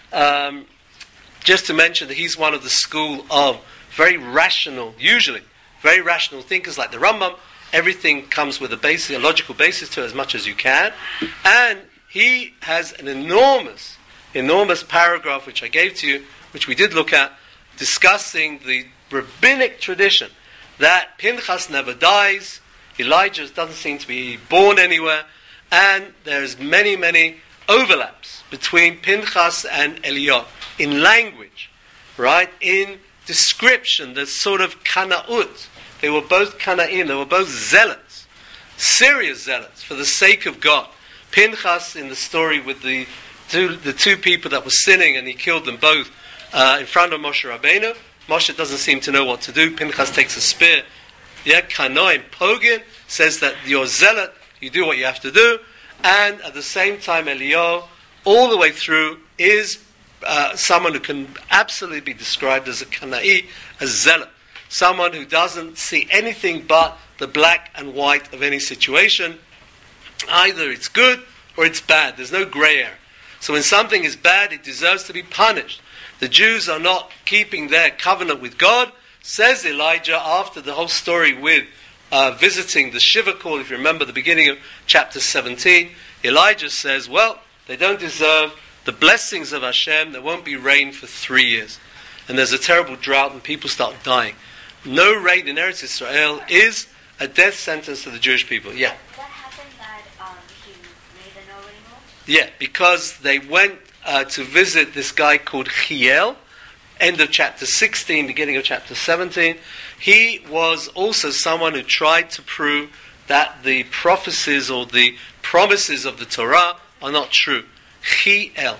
Just to mention that he's one of the school of very rational, usually, very rational thinkers like the Rambam. Everything comes with a logical basis to it as much as you can. And he has an enormous paragraph, which I gave to you, which we did look at, discussing the rabbinic tradition that Pinchas never dies, Elijah doesn't seem to be born anywhere, and there's many overlaps between Pinchas and Eliyahu in language, right? In description, there's sort of Kana'ut. They were both Kana'im, they were both zealots, serious zealots for the sake of God. Pinchas in the story with the two people that were sinning and he killed them both in front of Moshe Rabbeinu. Moshe doesn't seem to know what to do. Pinchas takes a spear. Kanoim Pogin says that you're zealot, you do what you have to do. And at the same time, Eliyahu, all the way through, is someone who can absolutely be described as a Kana'i, a zealot. Someone who doesn't see anything but the black and white of any situation. Either it's good or it's bad. There's no grey area. So when something is bad, it deserves to be punished. The Jews are not keeping their covenant with God, says Elijah after the whole story with visiting the Shiva call. If you remember the beginning of chapter 17, Elijah says, well, they don't deserve the blessings of Hashem. There won't be rain for 3 years. And there's a terrible drought and people start dying. No rain in Eretz Israel is a death sentence to the Jewish people. Yeah. What happened that he made the no rain rule? Yeah, because they went to visit this guy called Chiel, end of chapter 16, beginning of chapter 17. He was also someone who tried to prove that the prophecies or the promises of the Torah are not true. Chiel,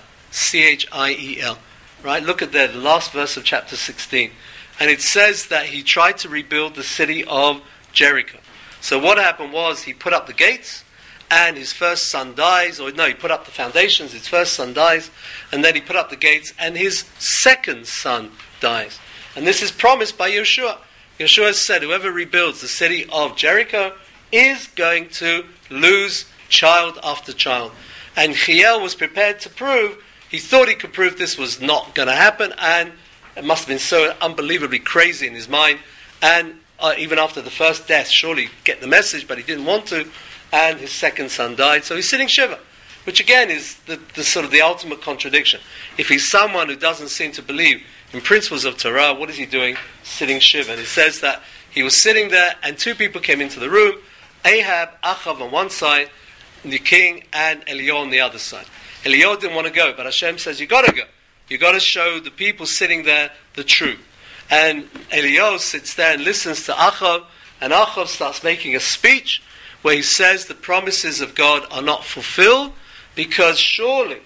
Chiel, right? Look at the last verse of chapter 16. And it says that he tried to rebuild the city of Jericho. So what happened was he put up the gates, and his first son dies, he put up the foundations, his first son dies, and then he put up the gates, and his second son dies. And this is promised by Yeshua. Yeshua said, whoever rebuilds the city of Jericho is going to lose child after child. And Chiel was prepared to prove, he thought he could prove this was not going to happen, and it must have been so unbelievably crazy in his mind, and even after the first death, surely get the message, but he didn't want to, and his second son died, so he's sitting Shiva, which again is the sort of the ultimate contradiction. If he's someone who doesn't seem to believe in principles of Torah, what is he doing? Sitting Shiva. And it says that he was sitting there, and two people came into the room, Ahab, Achav on one side, the king, and Eliyahu on the other side. Eliyahu didn't want to go, but Hashem says, you got to go. You got to show the people sitting there the truth. And Eliyahu sits there and listens to Achav, and Achav starts making a speech where he says the promises of God are not fulfilled, because surely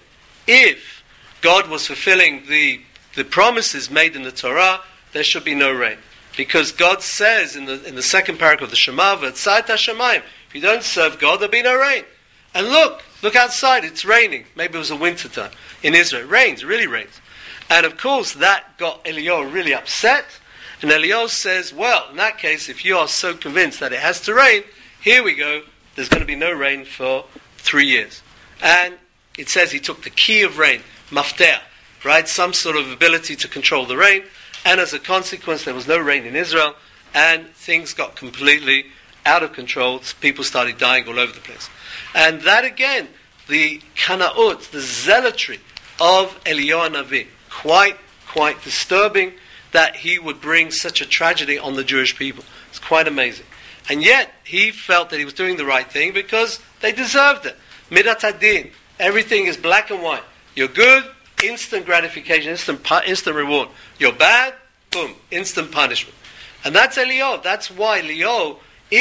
if God was fulfilling the promises made in the Torah, there should be no rain. Because God says in the second paragraph of the Shema, V'tzait HaShamayim, if you don't serve God, there'll be no rain. And look outside, it's raining. Maybe it was a winter time in Israel. It rains, it really rains. And of course, that got Eliyahu really upset. And Eliyahu says, well, in that case, if you are so convinced that it has to rain, here we go, there's going to be no rain for 3 years. And it says he took the key of rain, mafteah, right? Some sort of ability to control the rain. And as a consequence, there was no rain in Israel, and things got completely out of control. People started dying all over the place. And that again, the kana'ut, the zealotry of Eliyahu Navi, quite disturbing that he would bring such a tragedy on the Jewish people. It's quite amazing. And yet, he felt that he was doing the right thing because they deserved it. Midat hadin. Everything is black and white. You're good, instant gratification, instant reward. You're bad, boom, instant punishment. And that's Eliyahu. That's why Eliyahu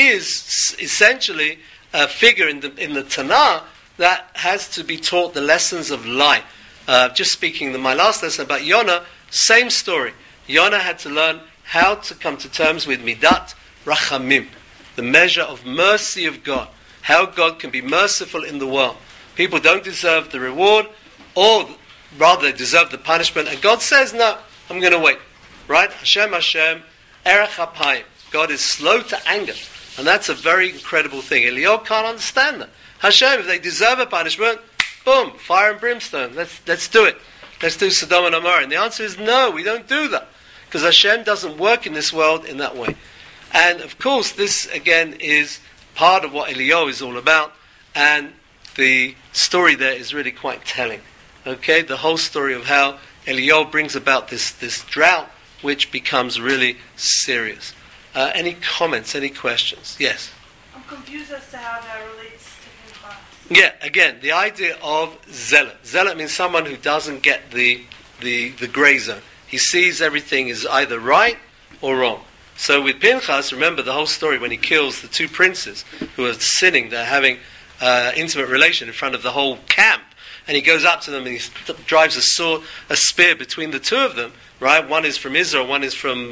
is essentially a figure in the Tanakh that has to be taught the lessons of life. Just speaking my last lesson about Yonah, same story. Yonah had to learn how to come to terms with Midat Rachamim, the measure of mercy of God, how God can be merciful in the world. People don't deserve the reward, or rather they deserve the punishment, and God says, no, I'm going to wait. Right? Hashem, Erech Hapayim. God is slow to anger. And that's a very incredible thing. Eliyahu can't understand that. Hashem, if they deserve a punishment, boom, fire and brimstone. Let's do it. Let's do Sodom and Amorah. And the answer is no, we don't do that. Because Hashem doesn't work in this world in that way. And of course, this again is part of what Eliyahu is all about. And the story there is really quite telling. Okay, the whole story of how Eliyahu brings about this drought, which becomes really serious. Any comments, any questions? Yes? I'm confused as to how that relates to Pinchas. Yeah, again, the idea of zealot. Zealot means someone who doesn't get the grey zone. He sees everything is either right or wrong. So with Pinchas, remember the whole story when he kills the two princes who are sinning, they're having intimate relation in front of the whole camp. And he goes up to them and he drives a spear between the two of them. Right, one is from Israel, one is from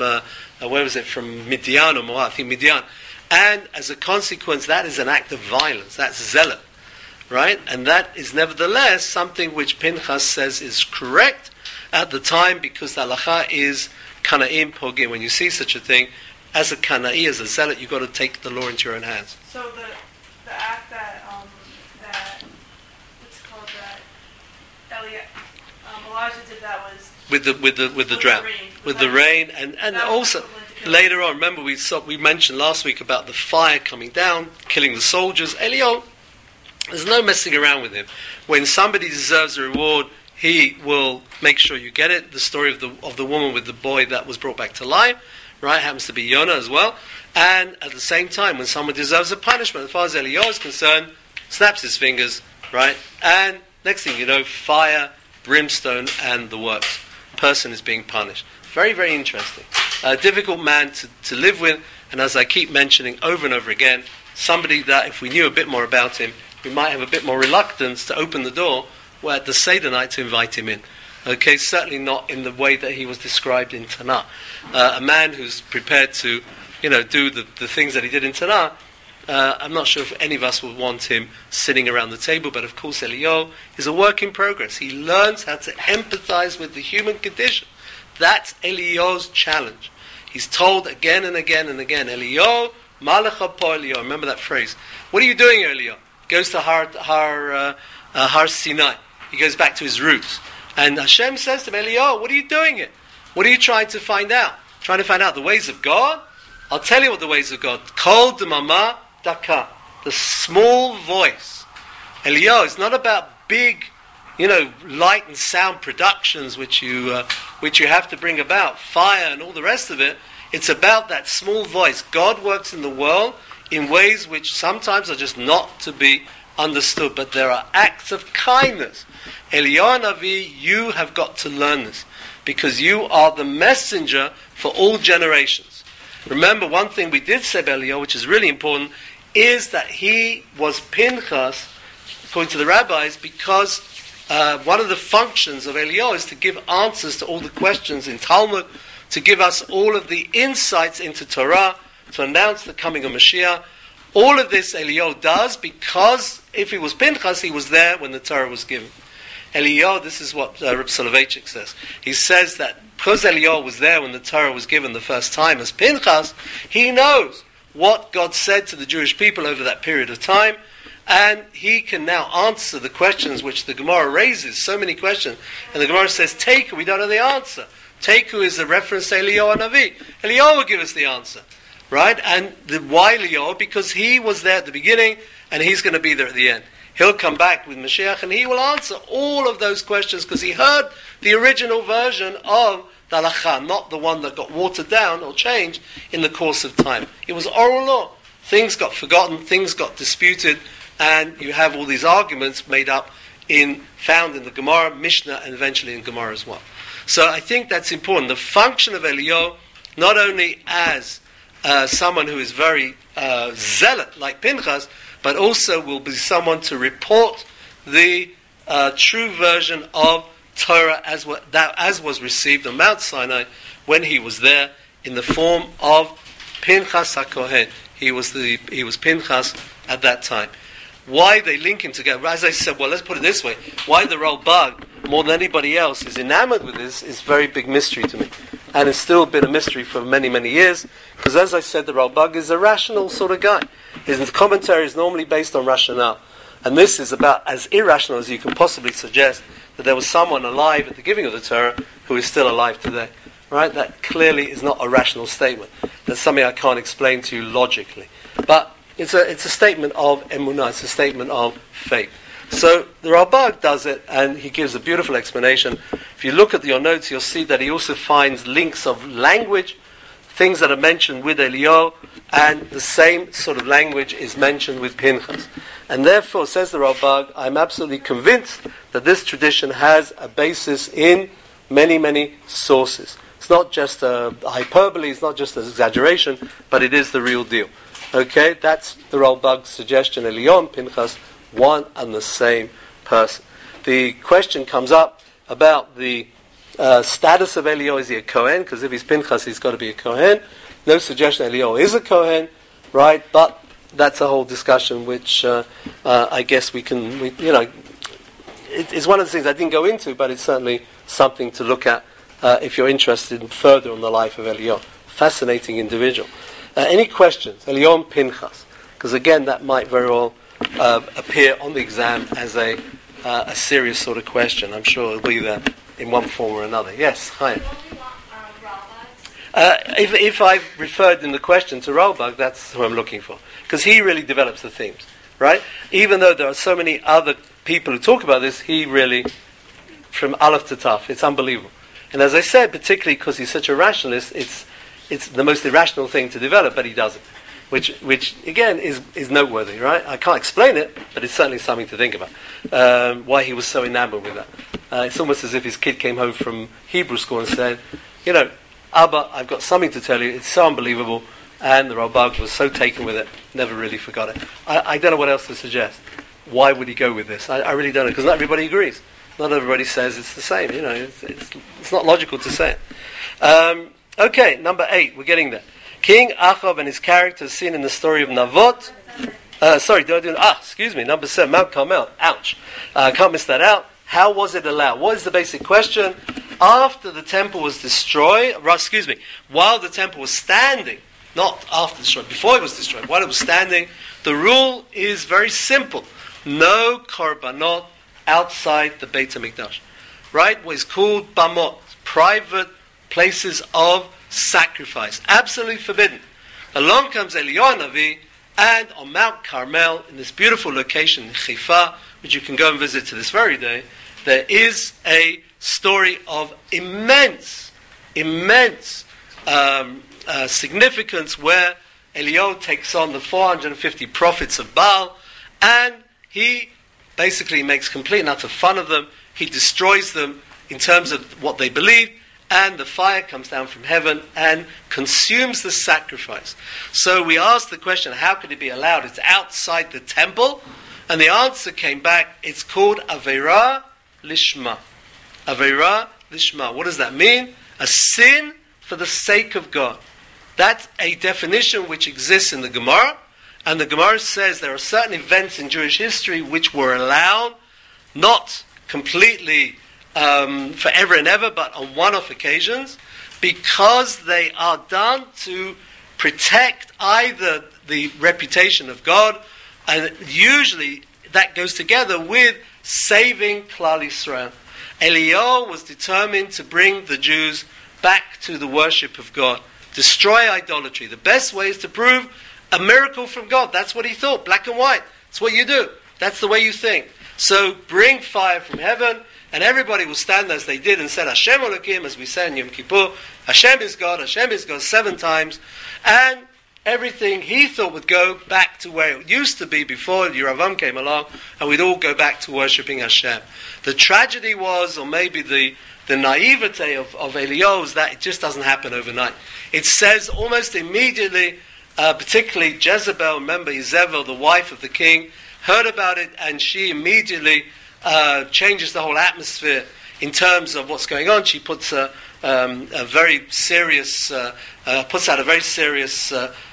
from Midian or Moab, I think Midian. And as a consequence, that is an act of violence. That's zealot, right? And that is nevertheless something which Pinchas says is correct at the time, because the halacha is kana'im pogim. When you see such a thing, as a kana'i, as a zealot, you've got to take the law into your own hands. So the act that what's it called, that Elijah did, that was with the drought, with the rain, and also later on. Remember, we mentioned last week about the fire coming down, killing the soldiers. Eliyahu, there's no messing around with him. When somebody deserves a reward, he will make sure you get it. The story of the woman with the boy that was brought back to life, right, happens to be Yonah as well. And at the same time, when someone deserves a punishment, as far as Eliyahu is concerned, snaps his fingers, right, and next thing you know, fire, brimstone, and the works. Person is being punished. Very, very interesting. A difficult man to live with, and as I keep mentioning over and over again, somebody that if we knew a bit more about him, we might have a bit more reluctance to open the door at the Seder night to invite him in. Okay, certainly not in the way that he was described in Tanakh. A man who's prepared to, do the things that he did in Tanakh. I'm not sure if any of us would want him sitting around the table, but of course Eliyahu is a work in progress. He learns how to empathize with the human condition. That's Eliyahu's challenge. He's told again and again and again, Eliyahu, Malacha po Eliyahu. Remember that phrase. What are you doing, Eliyahu? Goes to Har Sinai. He goes back to his roots. And Hashem says to him, Eliyahu, what are you doing here? What are you trying to find out? Trying to find out the ways of God? I'll tell you what the ways of God. Kol demama daka. The small voice. Eliyahu, it's not about big, light and sound productions which you have to bring about, fire and all the rest of it. It's about that small voice. God works in the world in ways which sometimes are just not to be understood, but there are acts of kindness. Eliyahu Navi, you have got to learn this, because you are the messenger for all generations. Remember, one thing we did say about Eliyahu, which is really important, is that he was Pinchas, according to the rabbis, because one of the functions of Eliyahu is to give answers to all the questions in Talmud, to give us all of the insights into Torah, to announce the coming of Mashiach. All of this Eliyahu does because if he was Pinchas, he was there when the Torah was given. Eliyahu, this is what Reb Soloveitchik says. He says that because Eliyahu was there when the Torah was given the first time as Pinchas, he knows what God said to the Jewish people over that period of time, and he can now answer the questions which the Gemara raises, so many questions. And the Gemara says, Teiku, we don't know the answer. Teiku is a reference to Eliyahu Navi. Eliyahu will give us the answer. Right? And why Eliyahu? Because he was there at the beginning, and he's going to be there at the end. He'll come back with Mashiach, and he will answer all of those questions, because he heard the original version of the halacha, not the one that got watered down or changed in the course of time. It was oral law. Things got forgotten, things got disputed, and you have all these arguments made up found in the Gemara, Mishnah, and eventually in Gemara as well. So I think that's important. The function of Eliyahu, not only as someone who is very zealot like Pinchas, but also will be someone to report the true version of Torah as was received on Mount Sinai when he was there in the form of Pinchas HaKohen. He was Pinchas at that time. Why they link him together? As I said, well, let's put it this way: why the Ralbag, more than anybody else, is enamored with this is a very big mystery to me, and it's still been a mystery for many, many years. Because, as I said, the Ralbag is a rational sort of guy. His commentary is normally based on rationale, and this is about as irrational as you can possibly suggest that there was someone alive at the giving of the Torah who is still alive today. Right? That clearly is not a rational statement. That's something I can't explain to you logically, but it's a statement of emunah. It's a statement of faith. So the Ralbag does it, and he gives a beautiful explanation. If you look at your notes, you'll see that he also finds links of language, things that are mentioned with Eliyahu, and the same sort of language is mentioned with Pinchas. And therefore, says the Ralbag, I'm absolutely convinced that this tradition has a basis in many, many sources. It's not just a hyperbole, it's not just an exaggeration, but it is the real deal. Okay, that's the Ralbag's suggestion. Eliyahu and Pinchas, one and the same person. The question comes up about the status of Eliyahu. Is he a Kohen? Because if he's Pinchas, he's got to be a Kohen. No suggestion Eliyahu is a Kohen, right? But that's a whole discussion which I guess it's one of the things I didn't go into, but it's certainly something to look at if you're interested further in the life of Eliyahu. Fascinating individual. Any questions? Eliyahu and Pinchas. Because again, that might very well appear on the exam as a serious sort of question. I'm sure it'll be there in one form or another. Yes, hi. If I've referred in the question to Ralbag, that's who I'm looking for. Because he really develops the themes, right? Even though there are so many other people who talk about this, he really, from Aleph to Taf, it's unbelievable. And as I said, particularly because he's such a rationalist, it's the most irrational thing to develop, but he does it. Which again is noteworthy, right? I can't explain it, but it's certainly something to think about. Why he was so enamored with that. It's almost as if his kid came home from Hebrew school and said, Abba, I've got something to tell you. It's so unbelievable. And the Ralbag was so taken with it, never really forgot it. I don't know what else to suggest. Why would he go with this? I really don't know, because not everybody agrees. Not everybody says it's the same. It's not logical to say it. Okay, number 8. We're getting there. King Achav and his characters seen in the story of Navot. Number 7, Mount Carmel. Ouch. Can't miss that out. How was it allowed? What is the basic question? After the temple was destroyed, while the temple was standing, not after destroyed, before it was destroyed, while it was standing, the rule is very simple. No korbanot outside the Beit HaMikdash. Right? What is called bamot, private places of sacrifice. Absolutely forbidden. Along comes Eliyahu Navi, and on Mount Carmel, in this beautiful location in Haifa, which you can go and visit to this very day, there is a story of immense significance where Eliyahu takes on the 450 prophets of Baal, and he basically makes complete and utter fun of them. He destroys them in terms of what they believe, and the fire comes down from heaven and consumes the sacrifice. So we asked the question, how could it be allowed? It's outside the temple. And the answer came back, it's called Aveira Lishma. Aveira Lishma. What does that mean? A sin for the sake of God. That's a definition which exists in the Gemara. And the Gemara says there are certain events in Jewish history which were allowed, not completely forever and ever, but on one-off occasions, because they are done to protect either the reputation of God, and usually that goes together with saving Klal Yisrael. Eliyahu was determined to bring the Jews back to the worship of God, destroy idolatry. The best way is to prove a miracle from God. That's what he thought, black and white. That's what you do. That's the way you think. So bring fire from heaven, and everybody will stand as they did and said, Hashem Elokim, as we say in Yom Kippur, Hashem is God 7 times. And everything he thought would go back to where it used to be before Yeravam came along, and we'd all go back to worshipping Hashem. The tragedy was, or maybe the naivete of Eliyahu, is that it just doesn't happen overnight. It says almost immediately, particularly Jezebel, remember Jezebel, the wife of the king, heard about it, and she immediately changes the whole atmosphere in terms of what's going on. She puts a very serious, puts out a very serious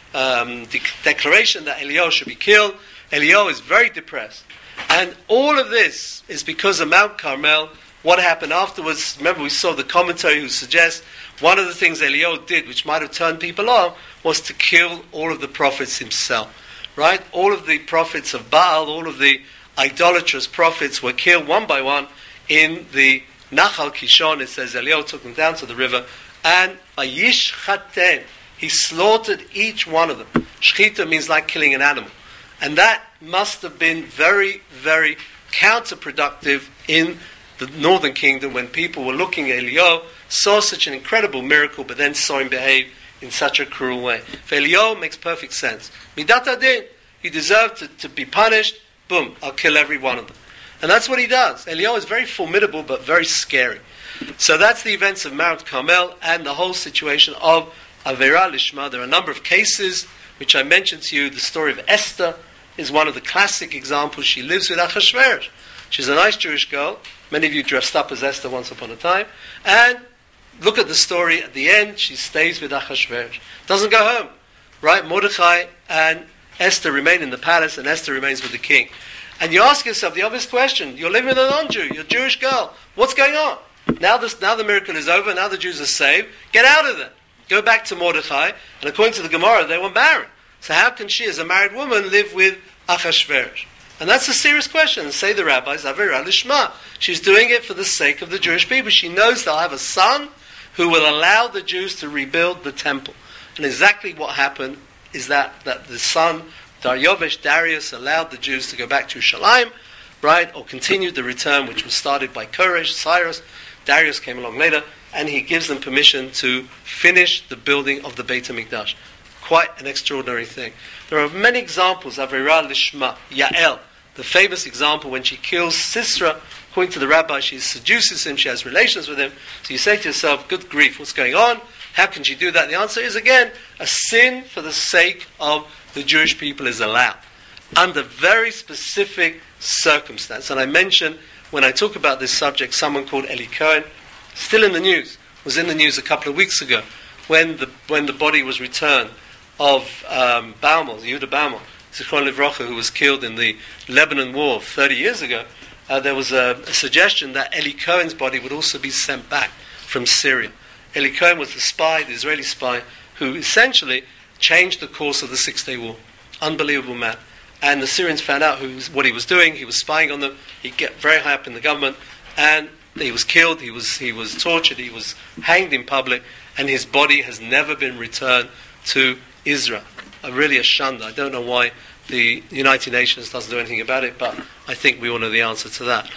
declaration that Eliyahu should be killed. Eliyahu is very depressed, and all of this is because of Mount Carmel. What happened afterwards? Remember, we saw the commentary who suggests one of the things Eliyahu did, which might have turned people off, was to kill all of the prophets himself. Right? All of the prophets of Baal, all of the idolatrous prophets were killed one by one in the Nachal Kishon. It says Eliyahu took them down to the river, and Vayishchatem, he slaughtered each one of them. Shchita means like killing an animal. And that must have been very, very counterproductive in the northern kingdom when people were looking at Eliyahu, saw such an incredible miracle, but then saw him behave in such a cruel way. For Eliyahu makes perfect sense. Midat Adin, he deserved to be punished. Boom, I'll kill every one of them. And that's what he does. Eliyahu is very formidable, but very scary. So that's the events of Mount Carmel and the whole situation of Avera Lishma. There are a number of cases which I mentioned to you. The story of Esther is one of the classic examples. She lives with Achashverosh. She's a nice Jewish girl. Many of you dressed up as Esther once upon a time. And look at the story at the end. She stays with Achashverosh. Doesn't go home. Right? Mordechai and Esther remain in the palace, and Esther remains with the king. And you ask yourself the obvious question. You're living with a non-Jew. You're a Jewish girl. What's going on? Now the miracle is over. Now the Jews are saved. Get out of there. Go back to Mordechai. And according to the Gemara, they were married. So how can she, as a married woman, live with Achashverosh? And that's a serious question. Say the rabbis, Avera Lishma. She's doing it for the sake of the Jewish people. She knows they'll have a son who will allow the Jews to rebuild the temple. And exactly what happened is that the son, Darius, allowed the Jews to go back to Yerushalayim, right, or continued the return which was started by Koresh, Cyrus. Darius came along later, and he gives them permission to finish the building of the Beit HaMikdash. Quite an extraordinary thing. There are many examples. Avera Lishma, Yael, the famous example when she kills Sisera. According to the rabbi, she seduces him, she has relations with him. So you say to yourself, good grief, what's going on? How can she do that? The answer is, again, a sin for the sake of the Jewish people is allowed, under very specific circumstance. And I mentioned, when I talk about this subject, someone called Eli Cohen, still in the news, was in the news a couple of weeks ago, when the body was returned of Baumel, Yehuda Baumel, Zichron Livrocha, who was killed in the Lebanon War 30 years ago. There was a suggestion that Eli Cohen's body would also be sent back from Syria. Eli Cohen was the spy, the Israeli spy, who essentially changed the course of the Six-Day War. Unbelievable man. And the Syrians found out what he was doing. He was spying on them. He got very high up in the government, and he was killed. He was tortured. He was hanged in public, and his body has never been returned to Israel. Really a shanda. I don't know why the United Nations doesn't do anything about it, but I think we all know the answer to that.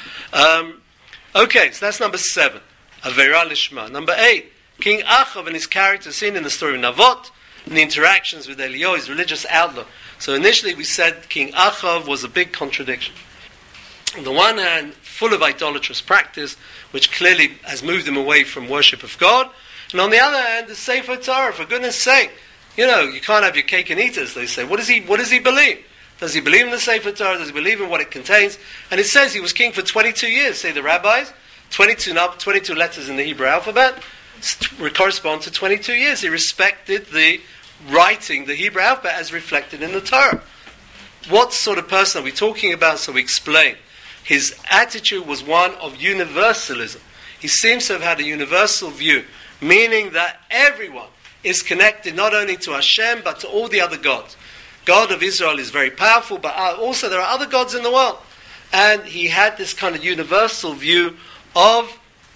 Okay, so that's number 7. Avera Lishma. Number 8. King Achav and his character seen in the story of Navot, and the interactions with Eliyahu, his religious outlook. So initially we said King Achav was a big contradiction. On the one hand, full of idolatrous practice, which clearly has moved him away from worship of God. And on the other hand, the Sefer Torah, for goodness sake. You know, you can't have your cake and eat it, as they say. What does he believe? Does he believe in the Sefer Torah? Does he believe in what it contains? And it says he was king for 22 years, say the rabbis. 22 letters in the Hebrew alphabet correspond to 22 years. He respected the writing, the Hebrew alphabet, as reflected in the Torah. What sort of person are we talking about? So we explain. His attitude was one of universalism. He seems to have had a universal view, meaning that everyone is connected not only to Hashem, but to all the other gods. God of Israel is very powerful, but also there are other gods in the world. And he had this kind of universal view of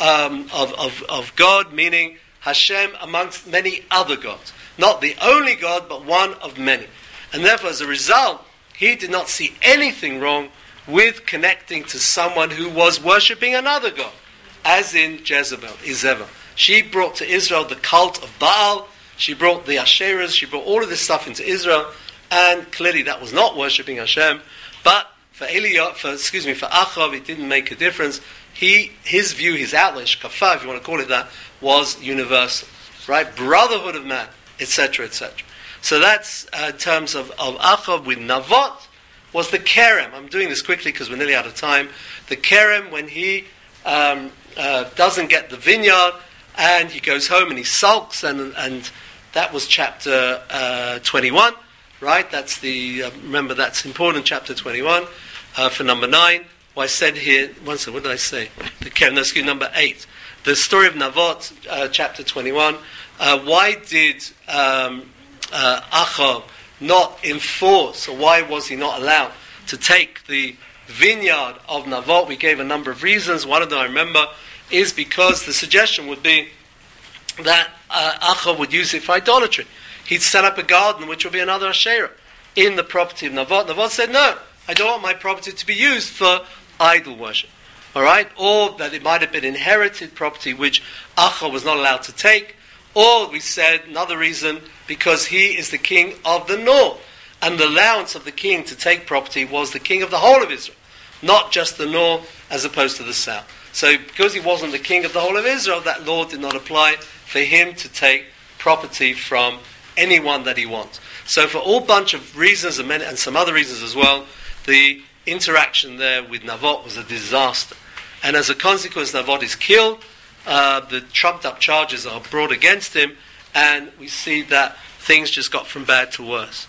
God, meaning Hashem amongst many other gods. Not the only God, but one of many. And therefore, as a result, he did not see anything wrong with connecting to someone who was worshipping another God, as in Jezebel. She brought to Israel the cult of Baal, she brought the Asherahs, she brought all of this stuff into Israel, and clearly that was not worshipping Hashem. But for Achav, it didn't make a difference. His view, his outlet, shkafa, if you want to call it that, was universal, right? Brotherhood of man, etc., etc. So that's in terms of Achav. With Navot was the Kerem. I'm doing this quickly because we're nearly out of time. The Kerem, when he doesn't get the vineyard and he goes home and he sulks, and that was chapter 21, right? That's remember that's important, chapter 21 for number 9. Well, I said here, what did I say? The Kerem, excuse, number 8. The story of Navot, chapter 21. Why did Achav not enforce, or why was he not allowed to take the vineyard of Navot? We gave a number of reasons. One of them I remember is because the suggestion would be that Achav would use it for idolatry. He'd set up a garden which would be another Asherah in the property of Navot. Navot said, no, I don't want my property to be used for idol worship. Alright? Or that it might have been inherited property which Achav was not allowed to take. Or we said another reason, because he is the king of the north, and the allowance of the king to take property was the king of the whole of Israel, not just the north as opposed to the south. So because he wasn't the king of the whole of Israel, that law did not apply for him to take property from anyone that he wants. So for all bunch of reasons and some other reasons as well, the interaction there with Navot was a disaster. And as a consequence, Navot is killed. The trumped up charges are brought against him, and we see that things just got from bad to worse.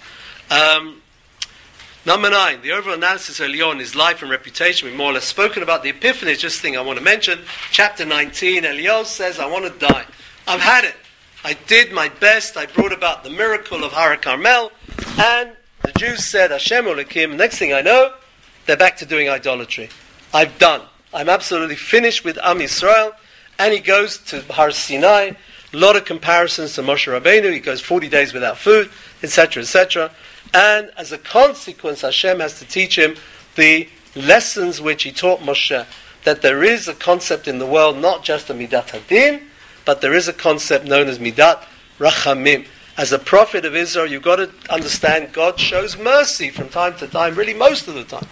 Number 9, the overall analysis of Eliyahu and his life and reputation. We've more or less spoken about the Epiphany. Just thing I want to mention. Chapter 19, Eliyahu says, I want to die. I've had it. I did my best. I brought about the miracle of Har Carmel, and the Jews said, Hashem Elokim. Next thing I know, they're back to doing idolatry. I've done. I'm absolutely finished with Am Yisrael. And he goes to Har Sinai. A lot of comparisons to Moshe Rabbeinu. He goes 40 days without food, etc., etc. And as a consequence, Hashem has to teach him the lessons which he taught Moshe, that there is a concept in the world, not just a Midat Hadin, but there is a concept known as Midat Rachamim. As a prophet of Israel, you've got to understand God shows mercy from time to time, really most of the time.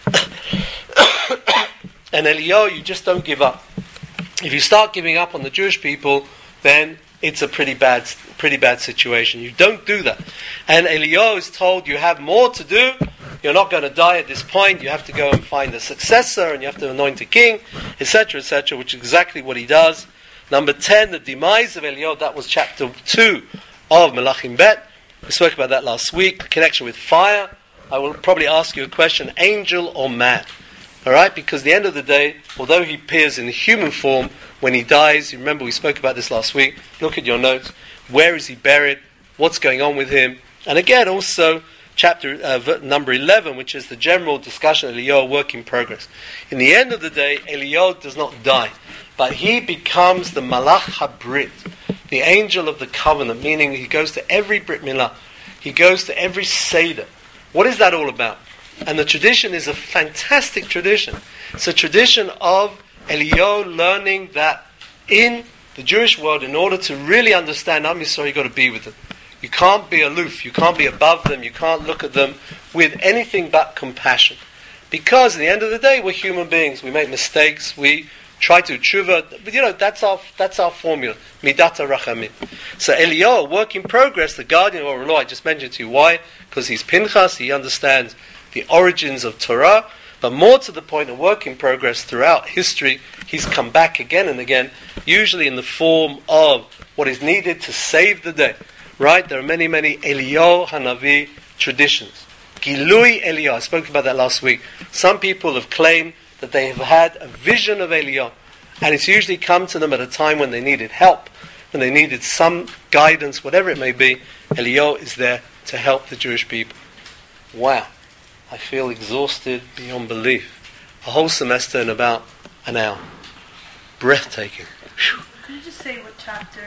And Eliyahu, you just don't give up. If you start giving up on the Jewish people, then it's a pretty bad situation. You don't do that. And Eliyahu is told you have more to do. You're not going to die at this point. You have to go and find a successor, and you have to anoint a king, etc., etc., which is exactly what he does. Number 10, the demise of Eliyahu. That was chapter 2 of Melachim Bet. We spoke about that last week. The connection with fire. I will probably ask you a question: angel or man? All right, because at the end of the day, although he appears in human form, when he dies, you remember we spoke about this last week, look at your notes, where is he buried, what's going on with him, and again also chapter number 11, which is the general discussion of Eliyahu, work in progress. In the end of the day, Eliyahu does not die, but he becomes the Malach HaBrit, the angel of the covenant, meaning he goes to every Brit Milah, he goes to every Seder. What is that all about? And the tradition is a fantastic tradition. It's a tradition of Eliyahu learning that in the Jewish world, in order to really understand Am Yisrael, you've got to be with them. You can't be aloof, you can't be above them, you can't look at them with anything but compassion. Because at the end of the day, we're human beings, we make mistakes, we try to tshuva, but that's our formula, Midata Rachamim. So Eliyahu, work in progress, the guardian of oral law, I just mentioned to you why, because he's Pinchas, he understands the origins of Torah, but more to the point, a work in progress throughout history. He's come back again and again, usually in the form of what is needed to save the day. Right? There are many, many Eliyahu Hanavi traditions. Gilui Eliyahu, I spoke about that last week. Some people have claimed that they have had a vision of Eliyahu, and it's usually come to them at a time when they needed help, when they needed some guidance, whatever it may be. Eliyahu is there to help the Jewish people. Wow. I feel exhausted beyond belief. A whole semester in about an hour. Breathtaking. Whew. Could you just say what chapter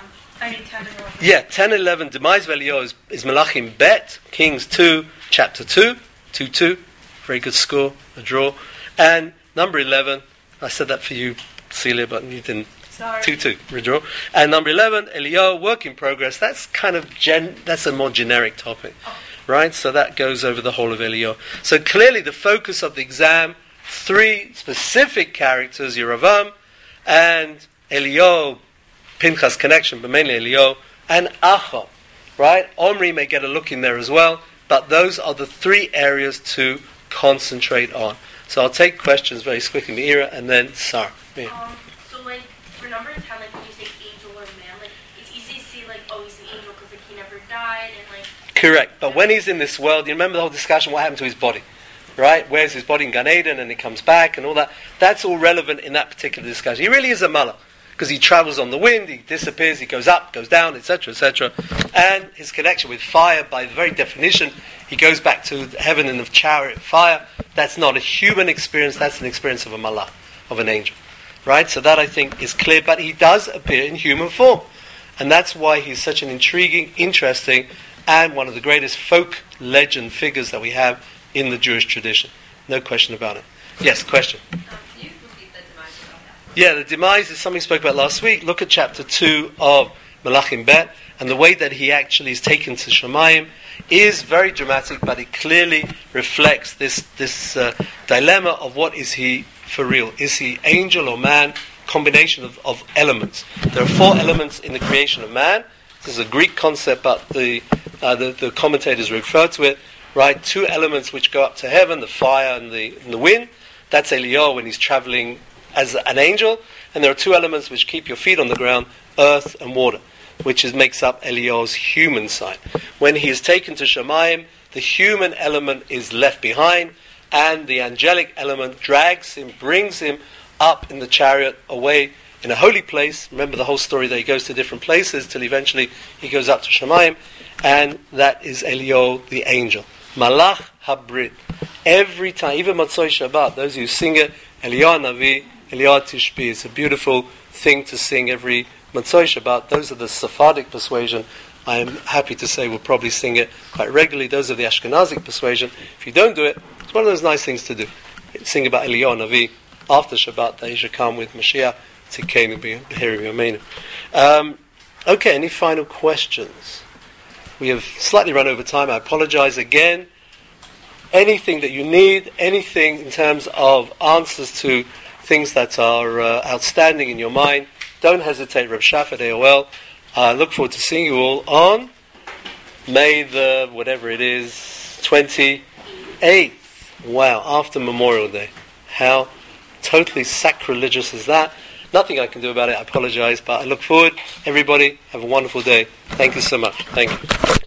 10 and 11? Yeah, 10 and 11. Demise of Eliyahu is Melachim Bet, Kings 2, chapter 2, 2-2. Very good score, a draw. And number 11, I said that for you, Celia, but you didn't Sorry. 2-2, redraw. And number 11, Eliyahu, work in progress. That's kind of that's a more generic topic, right? So that goes over the whole of Eliyahu. So clearly the focus of the exam, 3 specific characters, Yeravam and Eliyahu, Pinchas connection, but mainly Eliyahu, and Achab, right? Omri may get a look in there as well, but those are the 3 areas to concentrate on. So I'll take questions very quickly, Meira, and then Sar. Yeah. So like, for number 10, like when you say angel or man, like it's easy to see like, oh, he's an angel because like he never died and like... Correct, but when he's in this world, you remember the whole discussion, what happened to his body? Right? Where's his body in Gan Eden and he comes back and all that? That's all relevant in that particular discussion. He really is a malach, because he travels on the wind, he disappears, he goes up, goes down, etc., etc. And his connection with fire, by the very definition, he goes back to heaven in the chariot of fire. That's not a human experience, that's an experience of a malach, of an angel. Right? So that, I think, is clear. But he does appear in human form. And that's why he's such an intriguing, interesting, and one of the greatest folk legend figures that we have in the Jewish tradition. No question about it. Yes, question? Can you repeat the demise about that? Yeah, the demise is something we spoke about last week. Look at chapter 2 of Melachim Bet, and the way that he actually is taken to Shemayim is very dramatic, but it clearly reflects this dilemma of what is he for real. Is he angel or man? Combination of elements. There are 4 elements in the creation of man. This is a Greek concept, but the commentators refer to it. Right, 2 elements which go up to heaven, the fire and the wind. That's Eliyahu when he's traveling as an angel. And there are 2 elements which keep your feet on the ground, earth and water, which makes up Eliyahu's human side. When he is taken to Shemayim, the human element is left behind, and the angelic element drags him, brings him up in the chariot away in a holy place. Remember the whole story that he goes to different places till eventually he goes up to Shemayim, and that is Eliyahu the angel. Malach Habrit. Every time, even Matzoi Shabbat, those who sing it, Eliyahu Navi, Eliyahu Tishbi. It's a beautiful thing to sing every Matzoi Shabbat. Those are the Sephardic persuasion. I am happy to say we'll probably sing it quite regularly. Those are the Ashkenazic persuasion. If you don't do it, it's one of those nice things to do. Sing about Eliyahu Navi after Shabbat, that he should come with Mashiach, Tzidkeinu B'Hiri Yameinu. Okay, any final questions? We have slightly run over time. I apologize again. Anything that you need, anything in terms of answers to things that are outstanding in your mind, don't hesitate. Reb Shaf at AOL. I look forward to seeing you all on May the, whatever it is, 28th. Wow, after Memorial Day. How totally sacrilegious is that? Nothing I can do about it. I apologize, but I look forward. Everybody, have a wonderful day. Thank you so much. Thank you.